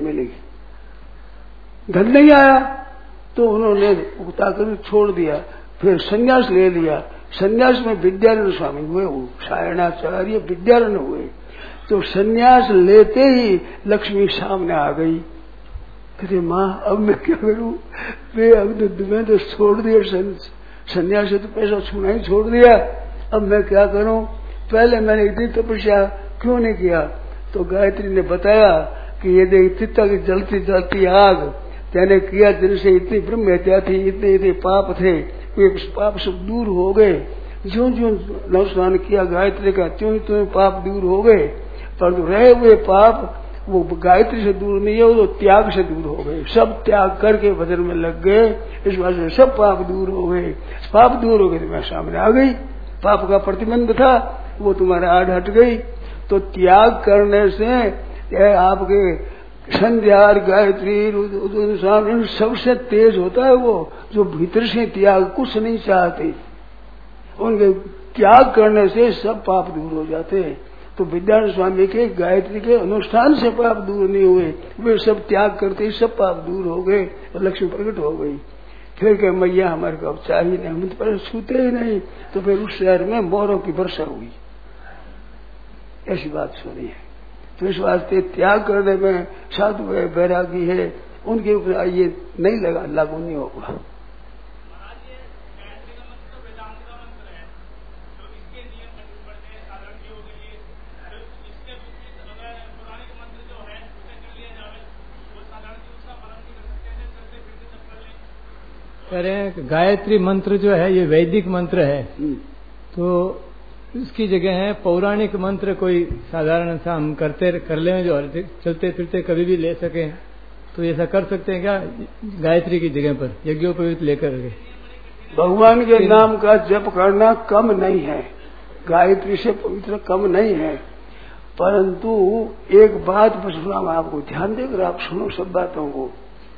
मिलेगी, धन नहीं आया, तो उन्होंने उगता कर छोड़ दिया। फिर संन्यास ले लिया। संन्यास में विद्यारायण स्वामी हुए, वो सायणाचार्य विद्यारायण हुए। तो संन्यास लेते ही लक्ष्मी सामने आ गई। अरे माँ अब मैं क्या करूं? मैं अब तो मैं तो छोड़ दिया, संन्यास से तो पैसा छूना ही छोड़ दिया, अब मैं क्या करूं? पहले मैंने इतनी तपस्या क्यों नहीं किया? तो गायत्री ने बताया कि ये देख चित्ता की जलती जलती आग तेने किया, जिनसे इतनी ब्रह्म हत्या थी, इतने इतने पाप थे, वे पाप सब दूर हो गए। ज्यों ज्यों नवस्नान किया गायत्री का, त्यों ही त्यों पाप दूर हो गए। पर रहे हुए पाप वो गायत्री से दूर नहीं है, वो त्याग से दूर हो गए। सब त्याग करके भजन में लग गए, इस वजह से सब पाप दूर हो गए। पाप दूर हो गए तो मैं सामने आ गई, पाप का प्रतिबंध था वो तुम्हारे आड़ हट गई। तो त्याग करने से आपके संध्या गायत्री इन सबसे तेज होता है वो जो भीतर से त्याग कुछ नहीं चाहते, उनके त्याग करने से सब पाप दूर हो जाते हैं। तो विद्यारायण स्वामी के गायत्री के अनुष्ठान से पाप दूर नहीं हुए, वे सब त्याग करते ही सब पाप दूर हो गए और लक्ष्मी प्रकट हो गई। फिर कह मैया हमारे को अब चाहिए नहीं, हम तो पहले छूते ही नहीं। तो फिर उस शहर में मोरों की वर्षा हुई, ऐसी बात सुनी है। तो इस वास्ते त्याग करने में साधु है, बैरागी है, उनके ऊपर ये नहीं लगा, लागू नहीं होगा। कह रहे हैं गायत्री मंत्र जो है ये वैदिक मंत्र है, तो इसकी जगह है पौराणिक मंत्र कोई साधारण सा हम करते कर ले, जो चलते फिरते कभी भी ले सके, तो ऐसा कर सकते हैं क्या गायत्री की जगह पर यज्ञोपवीत लेकर के? भगवान के नाम का जप करना कम नहीं है, गायत्री से पवित्र कम नहीं है। परंतु एक बात बचना मैं आपको ध्यान देकर आप सुनो सब बातों को।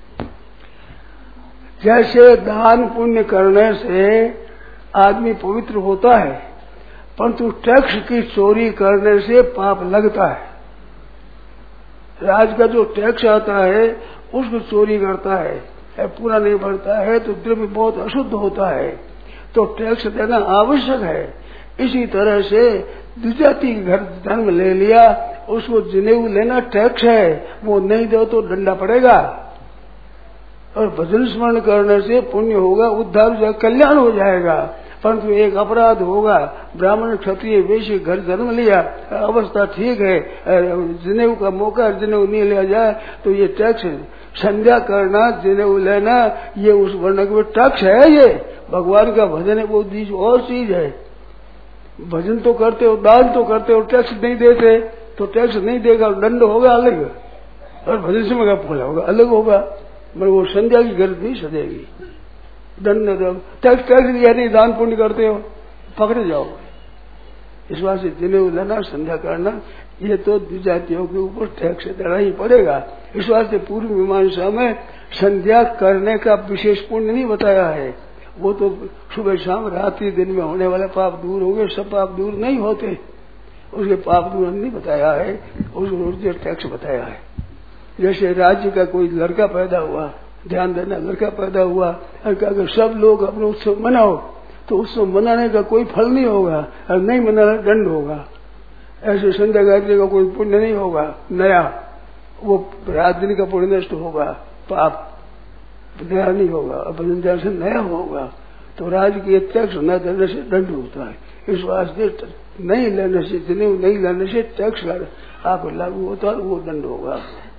जैसे दान पुण्य करने से आदमी पवित्र होता है, परंतु टैक्स की चोरी करने से पाप लगता है। राज का जो टैक्स आता है उसको चोरी करता है, है पूरा नहीं भरता है तो द्रव्य बहुत अशुद्ध होता है, तो टैक्स देना आवश्यक है। इसी तरह से द्विजाति के घर धर्म ले लिया, उसको जनेऊ लेना टैक्स है, वो नहीं दो तो डंडा पड़ेगा। और भजन स्मरण करने से पुण्य होगा, उद्धार हो जाएगा, कल्याण हो जाएगा। परंतु एक अपराध होगा, ब्राह्मण क्षत्रिय वैश्य घर जन्म लिया, अवस्था ठीक है, जनेऊ का मौका जनेऊ नहीं लिया जाए तो ये टैक्स है। संध्या करना, जनेऊ लेना, ये उस वर्ण के टैक्स है। ये भगवान का भजन है, वो चीज और चीज है। भजन तो करते हो, दान तो करते हो, टैक्स नहीं देते तो टैक्स नहीं देगा, दंड होगा अलग, और भजन से मगा फल होगा अलग होगा। मगर वो संध्या की गरज नहीं सजेगी, दंड दो, टैक्स टैक्स दिया नहीं, दान पुण्य करते हो पकड़े जाओगे। इस बात से जनेऊ लेना, संध्या करना, ये तो द्विजातियों के ऊपर टैक्स देना ही पड़ेगा। इस बात से पूर्व मीमांसा में संध्या करने का विशेष पुण्य नहीं बताया है। वो तो सुबह शाम रात्रि दिन में होने वाले पाप दूर होंगे, सब पाप दूर नहीं होते, उसके पाप दूर नहीं बताया है, उसको टैक्स बताया है। जैसे राज्य का कोई लड़का पैदा हुआ, ध्यान देना, लड़का पैदा हुआ, अगर सब लोग अपना उत्सव मनाओ तो उत्सव मनाने का कोई फल नहीं होगा, और नहीं मनाना दंड होगा। ऐसे संध्या गायत्री का कोई पुण्य नहीं होगा नया, वो रात दिन का पुण्य नष्ट होगा, पाप नया नहीं होगा, भजन ध्यान से नया होगा। तो राज की टैक्स न देने से दंड होता है। इस वास्ते नहीं लेने से, जनेऊ नहीं लेने से टैक्स आप लागू होता है, वो दंड होगा।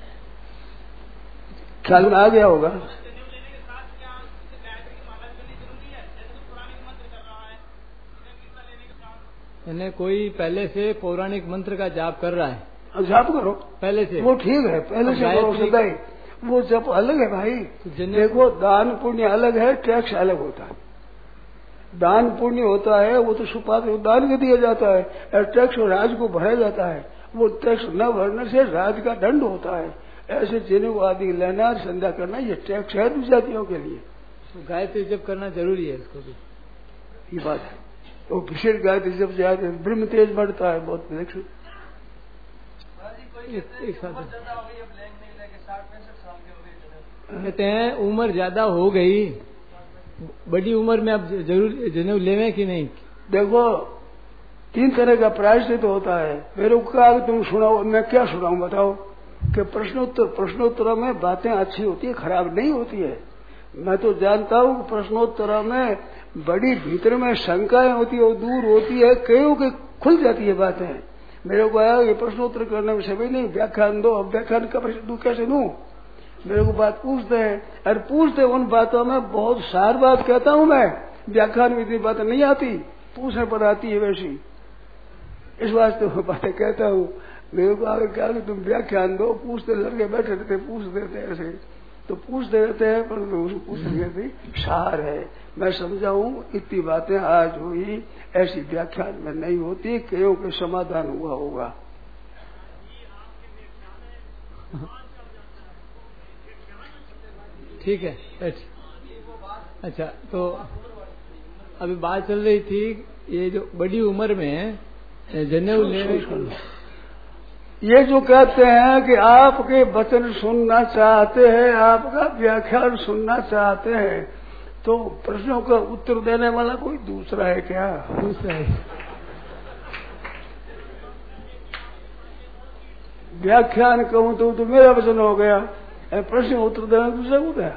ख्याल में आ गया होगा। यानी कोई पहले से पौराणिक मंत्र का जाप कर रहा है, जाप करो पहले से, वो ठीक है, पहले से करो सदाई, वो जप अलग है भाई। देखो दान पुण्य अलग है, टैक्स अलग होता है। दान पुण्य होता है वो तो सुपात्र दान के दिया जाता है, और टैक्स राज को भरा जाता है। वो टैक्स न भरने से राज का दंड होता है। ऐसे जनेऊ आदि लेना, संध्या करना, ये टैक्स है जातियों के लिए। तो गायत्री जप करना जरूरी है इसको भी, ये बात है। तो विशेष गायत्री जप जाते ब्रह्म तेज बढ़ता है बहुत। एक साथ कहते हैं उम्र ज्यादा हो गई, बड़ी उम्र में अब जरूर जनेऊ लेवे कि नहीं? देखो तीन तरह का प्रायश्चित होता है। मेरे को कहा तुम सुनाओ, मैं क्या सुनाऊं बताओ? कि प्रश्नोत्तर प्रश्नोत्तरों में बातें अच्छी होती है, खराब नहीं होती है। मैं तो जानता हूँ कि प्रश्नोत्तरों में बड़ी भीतर में शंकाएं होती है, वो दूर होती है, कईयों के खुल जाती है बातें। मेरे को आया ये प्रश्नोत्तर करने में सभी नहीं, व्याख्यान दो, अब व्याख्यान का प्रश्न कैसे दूं? मेरे को बात पूछते हैं, और पूछते उन बातों में बहुत सार बात कहता हूँ मैं, व्याख्यान में इतनी बातें नहीं आती, पूछने पर आती है वैसी। इस वास्ते वो बातें कहता हूँ। मेरे को आगे क्या कि तुम व्याख्यान दो, पूछते लड़के बैठे रहते, पूछ देते ऐसे, तो पूछते रहते हैं, पर उसको पूछ नहीं सार है। मैं समझाऊं इतनी बातें आज हुई, ऐसी व्याख्यान में नहीं होती, कईयों के समाधान हुआ होगा। ठीक है, अच्छा, तो अभी बात चल रही थी ये जो बड़ी उम्र में जनेऊ लेने, ये जो कहते हैं कि आपके वचन सुनना चाहते हैं, आपका व्याख्यान सुनना चाहते हैं, तो प्रश्नों का उत्तर देने वाला कोई दूसरा है क्या? दूसरा है। व्याख्यान कहूं तो, तो मेरा वचन हो गया, प्रश्न उत्तर देना दूसरा हो गया।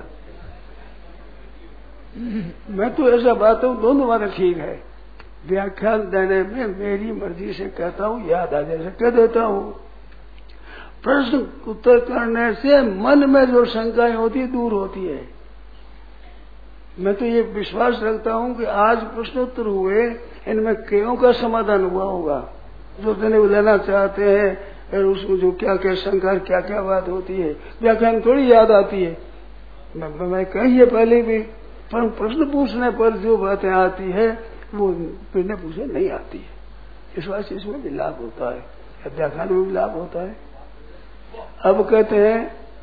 मैं तो ऐसा बात हूं, दोनों बातें ठीक है। व्याख्यान देने में मेरी मर्जी से कहता हूं, याद आ जाए कह देता हूं। प्रश्न उत्तर करने से मन में जो शंकाएं होती दूर होती है। मैं तो ये विश्वास रखता हूं कि आज प्रश्नोत्तर हुए, इनमें कईयों का समाधान हुआ होगा। जो जनेऊ लेना चाहते हैं, और उसको जो क्या क्या शंका, क्या क्या बात होती है, व्याख्यान थोड़ी याद आती है। मैं, मैं कही है पहले भी, पर प्रश्न पूछने पर जो बातें आती है वो बिना पूछे नहीं आती है। इस वजह से इसमें भी लाभ होता है, व्याख्यान में भी लाभ होता है। अब कहते हैं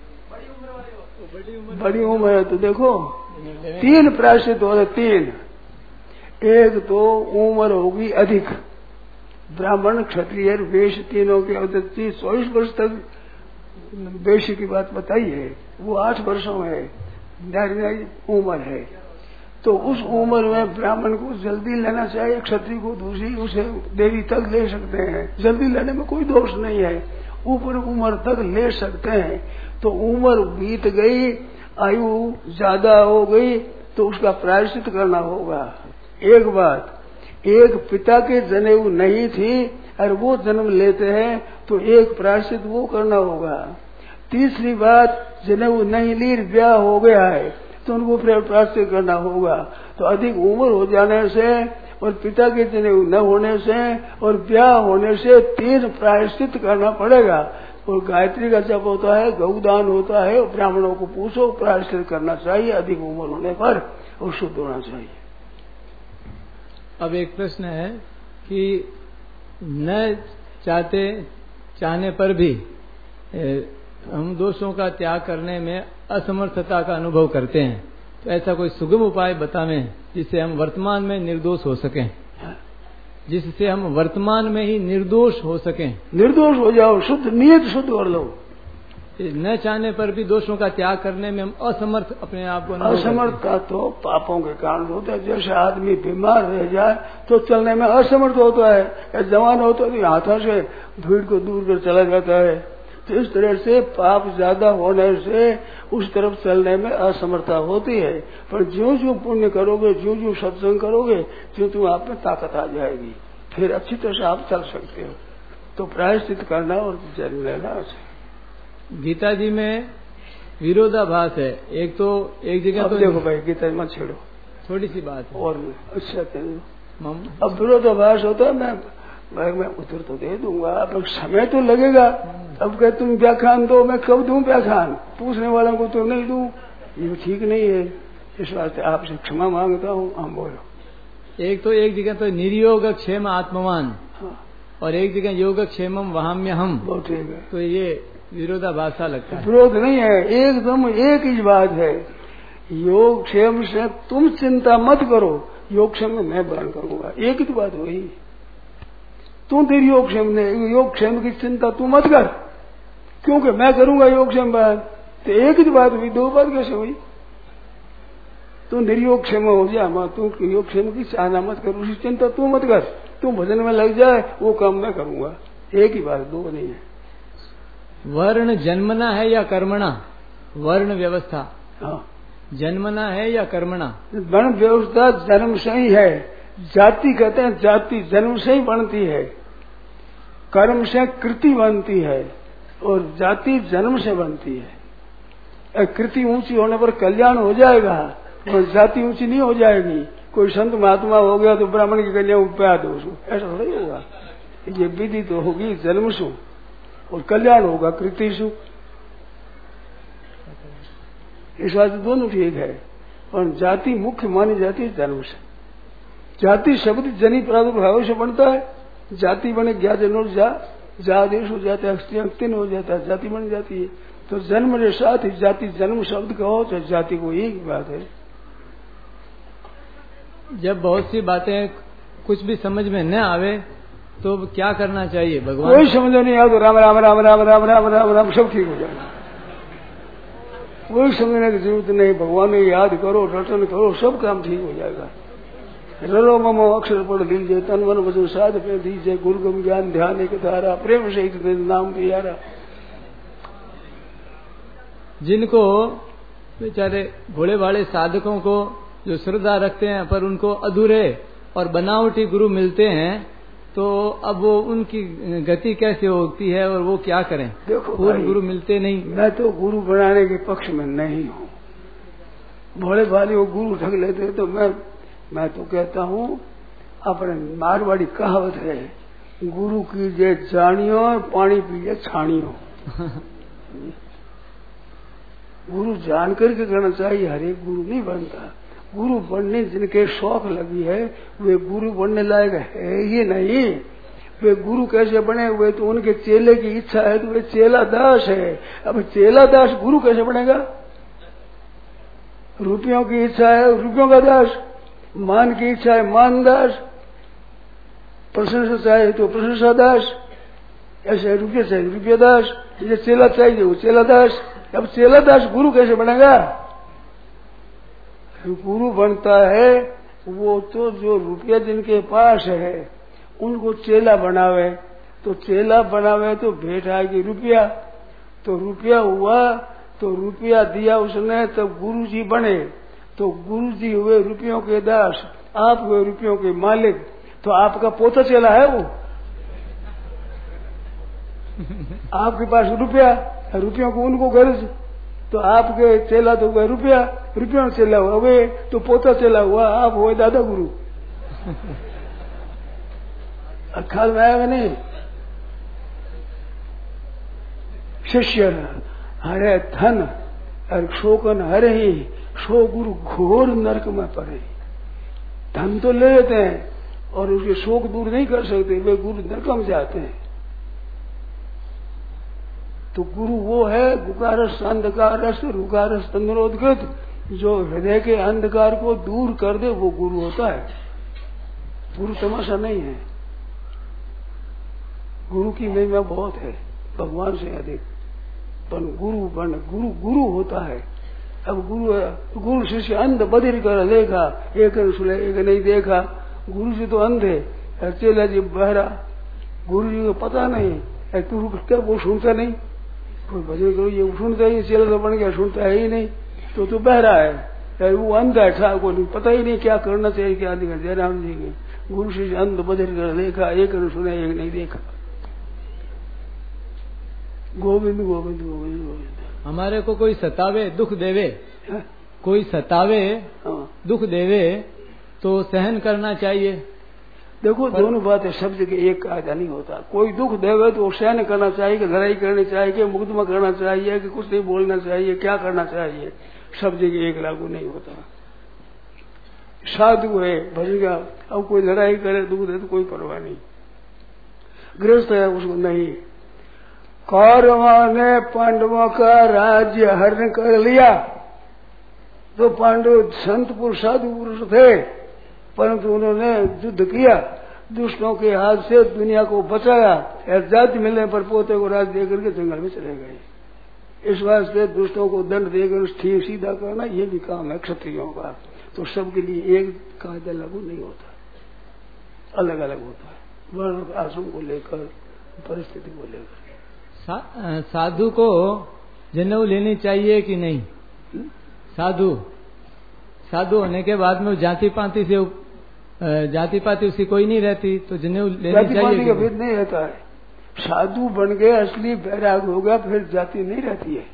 बड़ी उम्र है, तो देखो तीन प्रायश्चित हो रहे, तीन। एक तो उम्र होगी अधिक, ब्राह्मण क्षत्रिय वैश्य तीनों के अवधि चौबीस वर्ष तक वैश्य की बात बताई है, वो आठ वर्षों में उम्र है। तो उस उम्र में ब्राह्मण को जल्दी लेना चाहिए, क्षत्रिय को दूसरी उसे देवी तक ले सकते हैं, जल्दी लेने में कोई दोष नहीं है, ऊपर उम्र तक ले सकते हैं। तो उम्र बीत गई, आयु ज्यादा हो गई, तो उसका प्रायश्चित करना होगा। एक बात, एक पिता के जनेऊ नहीं थी और वो जन्म लेते हैं तो एक प्रायश्चित वो करना होगा। तीसरी बात, जनेऊ नहीं ली, ब्याह हो गया है तो उनको प्रायश्चित करना होगा। तो अधिक उम्र हो जाने से और पिता के जनेऊ न होने से और ब्याह होने से तीन प्रायश्चित करना पड़ेगा। और गायत्री का जप होता है, गौदान होता है, और ब्राह्मणों को पूछो, प्रायश्चित करना चाहिए अधिक उम्र होने पर और शुद्ध होना चाहिए। अब एक प्रश्न है कि न चाहते चाहने पर भी ए, हम दोषों का त्याग करने में असमर्थता का अनुभव करते हैं, तो ऐसा कोई सुगम उपाय बतावें जिससे हम वर्तमान में निर्दोष हो सकें, जिससे हम वर्तमान में ही निर्दोष हो सकें। निर्दोष हो जाओ, शुद्ध नियत शुद्ध कर लो। न चाहने पर भी दोषों का त्याग करने में हम असमर्थ अपने आप को असमर्थता तो पापों के कारण होता है। जैसे आदमी बीमार रह जाए तो चलने में असमर्थ होता है, या जवान होता है तो हाथों से भीड़ को दूर कर चला जाता है। तो इस तरह से पाप ज्यादा होने से उस तरफ चलने में असमर्थता होती है। पर ज्यों ज्यों पुण्य करोगे, ज्यों ज्यों सत्संग करोगे, त्यों त्यों आप में ताकत आ जाएगी, फिर अच्छी तरह से आप चल सकते हो। तो प्रायश्चित करना और जन्म लेना। गीता जी में विरोधाभास है। एक तो एक जगह तो देखो भाई, गीता मत छेड़ो, थोड़ी सी बात है और अच्छा अब विरोधाभास होता है। मैं मैं, मैं उत्तर तो दे दूंगा, अब समय तो लगेगा। अब कह तुम व्याख्यान दो, मैं कब दूं व्याख्यान, पूछने वालों को तो नहीं दूं, ये ठीक नहीं है। इस वास्ते आपसे क्षमा मांगता हूँ। हम बोलो। एक तो एक जगह तो निर्योग क्षेम आत्मवान, हाँ। और एक जगह योग क्षेमम वहाम्य हम। बहुत ठीक है। तो ये विरोधाभासा लगता है। विरोध नहीं है, एकदम एक ही बात है। योग क्षेम से तुम चिंता मत करो, योग क्षेम में मैं बयान करूंगा, एक ही बात वही। तू तेरी योग क्षेम ने योग क्षेम की चिंता तू मत कर, क्योंकि मैं करूंगा योग क्षेम बयान। तो एक ही बात हुई, दो बात कैसे हुई? तू निर्योग क्षेम हो जा, मां तू योग क्षेम की चाहना मत कर, उसकी चिंता तू मत कर, तू भजन में लग जाए, वो काम मैं करूंगा। एक ही बात, दो नहीं है। वर्ण जन्मना है या कर्मणा? वर्ण व्यवस्था हाँ, जन्मना है या कर्मणा? वर्ण व्यवस्था जन्म से ही है। जाति कहते हैं, जाति जन्म से ही बनती है, कर्म से कृति बनती है, और जाति जन्म से बनती है। कृति ऊंची होने पर कल्याण हो जाएगा, और जाति ऊंची नहीं हो जाएगी। कोई संत महात्मा हो गया तो ब्राह्मण की कन्या प्यार दो, ऐसा नहीं होगा। ये विधि तो होगी जन्म सु, और कल्याण होगा कृति सु। इस बात दोनों ठीक है, और जाति मुख्य मानी जाती है जन्म से। जाति शब्द जनी प्रादुर्भाव से बनता है। जाति बने ज्ञा जनोर जा जा देश हो जाता है, तीन हो जाता है, जाति बन जाती है। तो जन्म के साथ ही जाति जन्म शब्द कहो तो जाति को एक बात है। जब बहुत सी बातें कुछ भी समझ में न आवे तो क्या करना चाहिए भगवान? कोई समझ नहीं आया तो राम राम राम राम राम राम राम राम सब ठीक हो जाएगा। कोई समझने की जरूरत नहीं, भगवान ने याद करो, रटन करो, सब काम ठीक हो जाएगा। रलो ममो अक्षर पढ़ लीजिए, तन मन वचन साध पे दीजिए, गुरुगम ज्ञान ध्यान एक धारा, प्रेम से एक नाम पियारा। जिनको बेचारे भोले भाले साधकों को जो श्रद्धा रखते हैं पर उनको अधूरे और बनावटी गुरु मिलते हैं, तो अब वो उनकी गति कैसे होती है और वो क्या करें? देखो पूर्ण गुरु मिलते नहीं। मैं तो गुरु बनाने के पक्ष में नहीं हूँ। भोले भाले वो गुरु ठग लेते, तो मैं मैं तो कहता हूँ, अपने मारवाड़ी कहावत है, गुरु कीजिए जानियो, पानी पीजिए छानियो। गुरु जान करके करना चाहिए, हर एक गुरु नहीं बनता। गुरु बनने जिनके शौक लगी है वे गुरु बनने लायक है ही नहीं। वे गुरु कैसे बने हुए? तो उनके चेले की इच्छा है तो वे चेला दास है। अब चेला दास गुरु कैसे बनेगा? रुपयों की इच्छा है रुपयों का दास, मान की इच्छा है मान दास, प्रशंसा चाहिए तो प्रशंसा दास, ऐसे रुपये चाहिए रुपये दास, ये चेला चाहिए वो चेला दास। अब चेला दास गुरु कैसे बनेगा? गुरु बनता है वो तो जो रुपया जिनके पास है उनको चेला बनावे, तो चेला बनावे तो भेंट आएगी रुपया, तो रुपया हुआ तो रुपया दिया उसने, तब गुरु जी बने, तो गुरु जी हुए रुपयों के दास। आप रुपयों के मालिक, तो आपका पोता चेला है वो। आपके पास रुपया, रुपयों को उनको गर्ज, तो आपके चेला तो हुआ रुपया, रुपया चेला हुआ वे, तो पोता चेला हुआ आप, हुए दादा गुरु। ख्याल में आएगा नहीं? शिष्य हरे धन और शोकन हरे ही, शो गुरु घोर नरक में पड़े। धन तो ले लेते हैं और उसके शोक दूर नहीं कर सकते, वे गुरु नरक में जाते हैं। तो गुरु वो है गुकारस अंधकार रस रुकारस तंद्रोदगत, जो हृदय के अंधकार को दूर कर दे, वो गुरु होता है। गुरु तमाशा नहीं है। गुरु की महिमा बहुत है, भगवान से अधिक। पर गुरु बन गुरु गुरु होता है। अब गुरु गुरु शिष्य अंध बधिर कर लेखा, एक सुने एक नहीं देखा। गुरु जी तो अंधे, चेला जी बहरा, गुरु जी को पता नहीं है, तू वो सुनता नहीं, कोई भजन करो ये सुनता ही, चेला तो बन गया सुनता है ही नहीं, तो तू बहरा है, वो अंधा है, को नहीं पता ही नहीं क्या करना चाहिए क्या नहीं करना। जयराम जी के गुरु शिष्य अंध बधिर कर लेखा, एक सुने एक नहीं देखा। गोविंद गोविंद गोविंद गोविंद। हमारे को कोई सतावे दुख देवे, है? कोई सतावे हाँ। दुख देवे तो सहन करना चाहिए। देखो दोनों बातें सब जगह एक कायदा नहीं होता। कोई दुख देवे तो सहन करना चाहिए, कि लड़ाई करनी चाहिए, कि मुकदमा करना चाहिए, कि कुछ नहीं बोलना चाहिए, क्या करना चाहिए, सब जगह एक लागू नहीं होता। साधु है भजगा, अब कोई लड़ाई करे दुख दे तो कोई परवाह नहीं। गृहस्थ है उसको नहीं। कौरवों ने पांडवों का राज्य हरण कर लिया, तो पांडव संत पुरुष साधु पुरुष थे, परंतु उन्होंने युद्ध किया, दुष्टों के हाथ से दुनिया को बचाया। जाति मिलने पर पोते को राज देकर के जंगल में चले गए। इस वास्ते दुष्टों को दंड देकर ठीक सीधा करना ये भी काम है क्षत्रियों का। तो सबके लिए एक कायदा लागू नहीं होता, अलग अलग होता है, वर्ण आश्रम को लेकर, परिस्थिति को लेकर। सा, साधु को जनेऊ लेनी चाहिए कि नहीं? साधु साधु होने के बाद में जाति पाति से जाति पाति उसकी कोई नहीं रहती, तो जनेऊ लेनी चाहिए? जाति पाति का भेद नहीं रहता है। साधु बन गए, असली बैराग होगा, फिर जाति नहीं रहती है।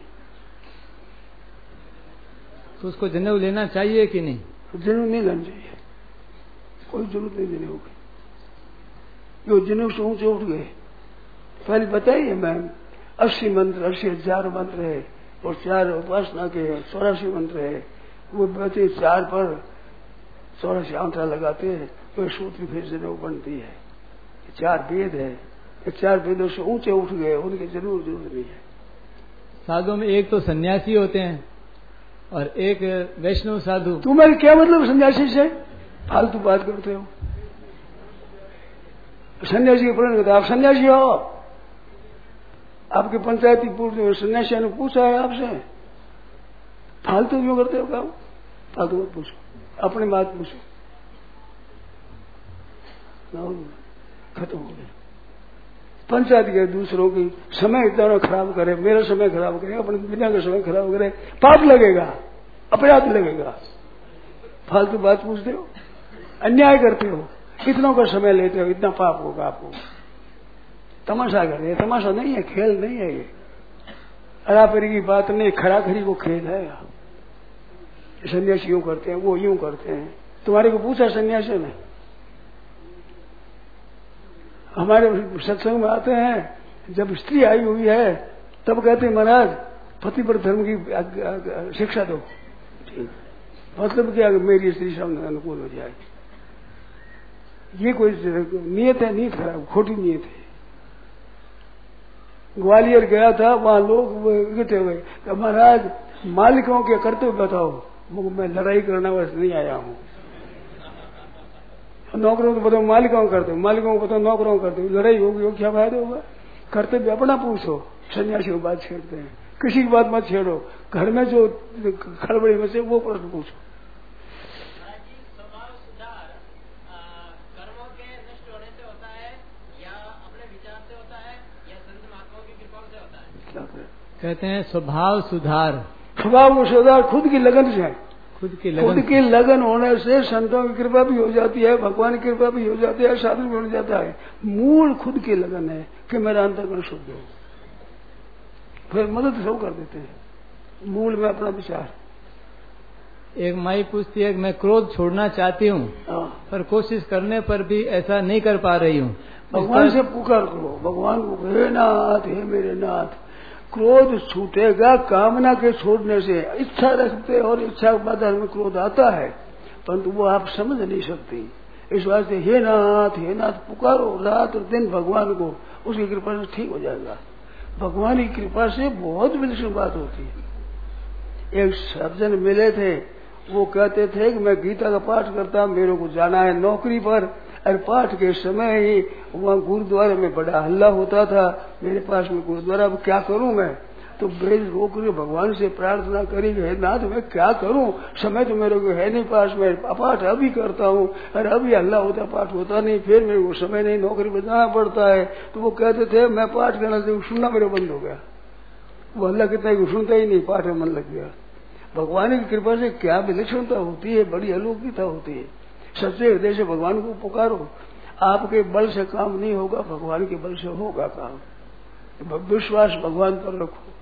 तो उसको जनेऊ लेना चाहिए कि नहीं? जनेऊ नहीं लेना चाहिए, कोई जरूरत नहीं जनेऊ की। जो जनेऊ से ऊंचे उठ गए, पहले बताइए मैम, अस्सी मंत्र, अस्सी हजार मंत्र है और चार उपासना के चौरासी मंत्र है। वो बचे चार पर चौरासी आंतरा लगाते हैं, तो सूत्र फिर जनेऊ बनती है। चार वेद है, चार वेदों से ऊंचे उठ गए, उनकी जरूर जरूरत नहीं है। साधु में एक तो सन्यासी होते हैं और एक वैष्णव साधु। तुम्हारे क्या मतलब सन्यासी से? फालतू बात करते हो। सन्यासी के प्रण करते, आप सन्यासी हो? आपके पंचायती पूर्व सन्यासी ने पूछा है आपसे? फालतू क्यों करते हो काम? फालतू मत पूछो, अपनी बात पूछो। खत्म हो गया। पंचायत के दूसरों की समय इतना खराब करे, मेरा समय खराब करे, अपने दुनिया का समय खराब करे, पाप लगेगा, अपराध लगेगा। फालतू बात पूछते हो, अन्याय करते हो, इतनों का समय लेते हो, इतना पाप होगा आपको। तमाशा कर रहे, तमाशा नहीं है, खेल नहीं है ये। अरापरी की बात नहीं, खड़ा खड़ी को खेल है। सन्यासी यूं करते हैं, वो यूं करते हैं। तुम्हारे को पूछा सन्यासी ने? हमारे सत्संग में आते हैं, जब स्त्री आई हुई है तब कहते महाराज पति पर धर्म की शिक्षा दो। ठीक, मतलब क्या मेरी स्त्री सामने अनुकूल हो जाए। ये कोई नियत है? नीयत खराब, खोटी नियत है। ग्वालियर गया था, वहां लोग कहते हुए महाराज मालिकों के कर्तव्य बताओ। मैं लड़ाई करना बस नहीं आया हूं। नौकरों को बताओ मालिकों करते, मालिकों को बताओ नौकरों करते, लड़ाई होगी, क्या फायदा होगा? कर्तव्य अपना पूछो। सन्यासी को बात छेड़ते हैं, किसी की बात मत छेड़ो। घर में जो खड़बड़ी में से वो प्रश्न पूछो। स्वभाव सुधार कर्मों के नष्ट होने से होता है या अपने विचार से होता है या संत महात्माओं की कृपा से होता है? कहते हैं स्वभाव सुधार। स्वभाव को सुधार खुद की लगन से, खुद की लगन खुद की लगन होने से संतों की कृपा भी हो जाती है, भगवान की कृपा भी हो जाती है, साधन भी हो जाता है। मूल खुद की लगन है कि मेरा अंतःकरण शुद्ध हो, फिर मदद सब कर देते हैं। मूल में अपना विचार। एक माई पूछती है कि मैं क्रोध छोड़ना चाहती हूँ पर कोशिश करने पर भी ऐसा नहीं कर पा रही हूँ। भगवान से पुकार करो, भगवान को, हे नाथ, हे मेरे नाथ, क्रोध छूटेगा कामना के छोड़ने से। इच्छा रखते और इच्छा के बाद में क्रोध आता है, परंतु वो आप समझ नहीं सकती। इस वास्ते हे नाथ, हे नाथ पुकारो रात और दिन भगवान को, उसकी कृपा से ठीक हो जाएगा। भगवान की कृपा से बहुत विलक्षण बात होती है। एक सज्जन मिले थे, वो कहते थे कि मैं गीता का पाठ करता, मेरे को जाना है नौकरी पर, और पाठ के समय ही वहाँ गुरुद्वारे में बड़ा हल्ला होता था, मेरे पास में गुरुद्वारा, अब क्या करूं मैं? तो बेल रोक के भगवान से प्रार्थना करी, हे नाथ मैं क्या करूं, समय तो मेरे को है नहीं पास में, पाठ अभी करता हूं और अभी हल्ला होता, पाठ होता नहीं, फिर मेरे को समय नहीं, नौकरी पर जाना पड़ता है। तो वो कहते थे मैं पाठ करना से सुनना मेरे बंद हो गया, वो हल्ला कितना ही सुनता ही नहीं, पाठ में मन लग गया। भगवान की कृपा से क्या विलक्षणता होती है, बड़ी अलौकिकता होती है। सच्चे हृदय से भगवान को पुकारो, आपके बल से काम नहीं होगा, भगवान के बल से होगा काम। विश्वास भगवान पर रखो।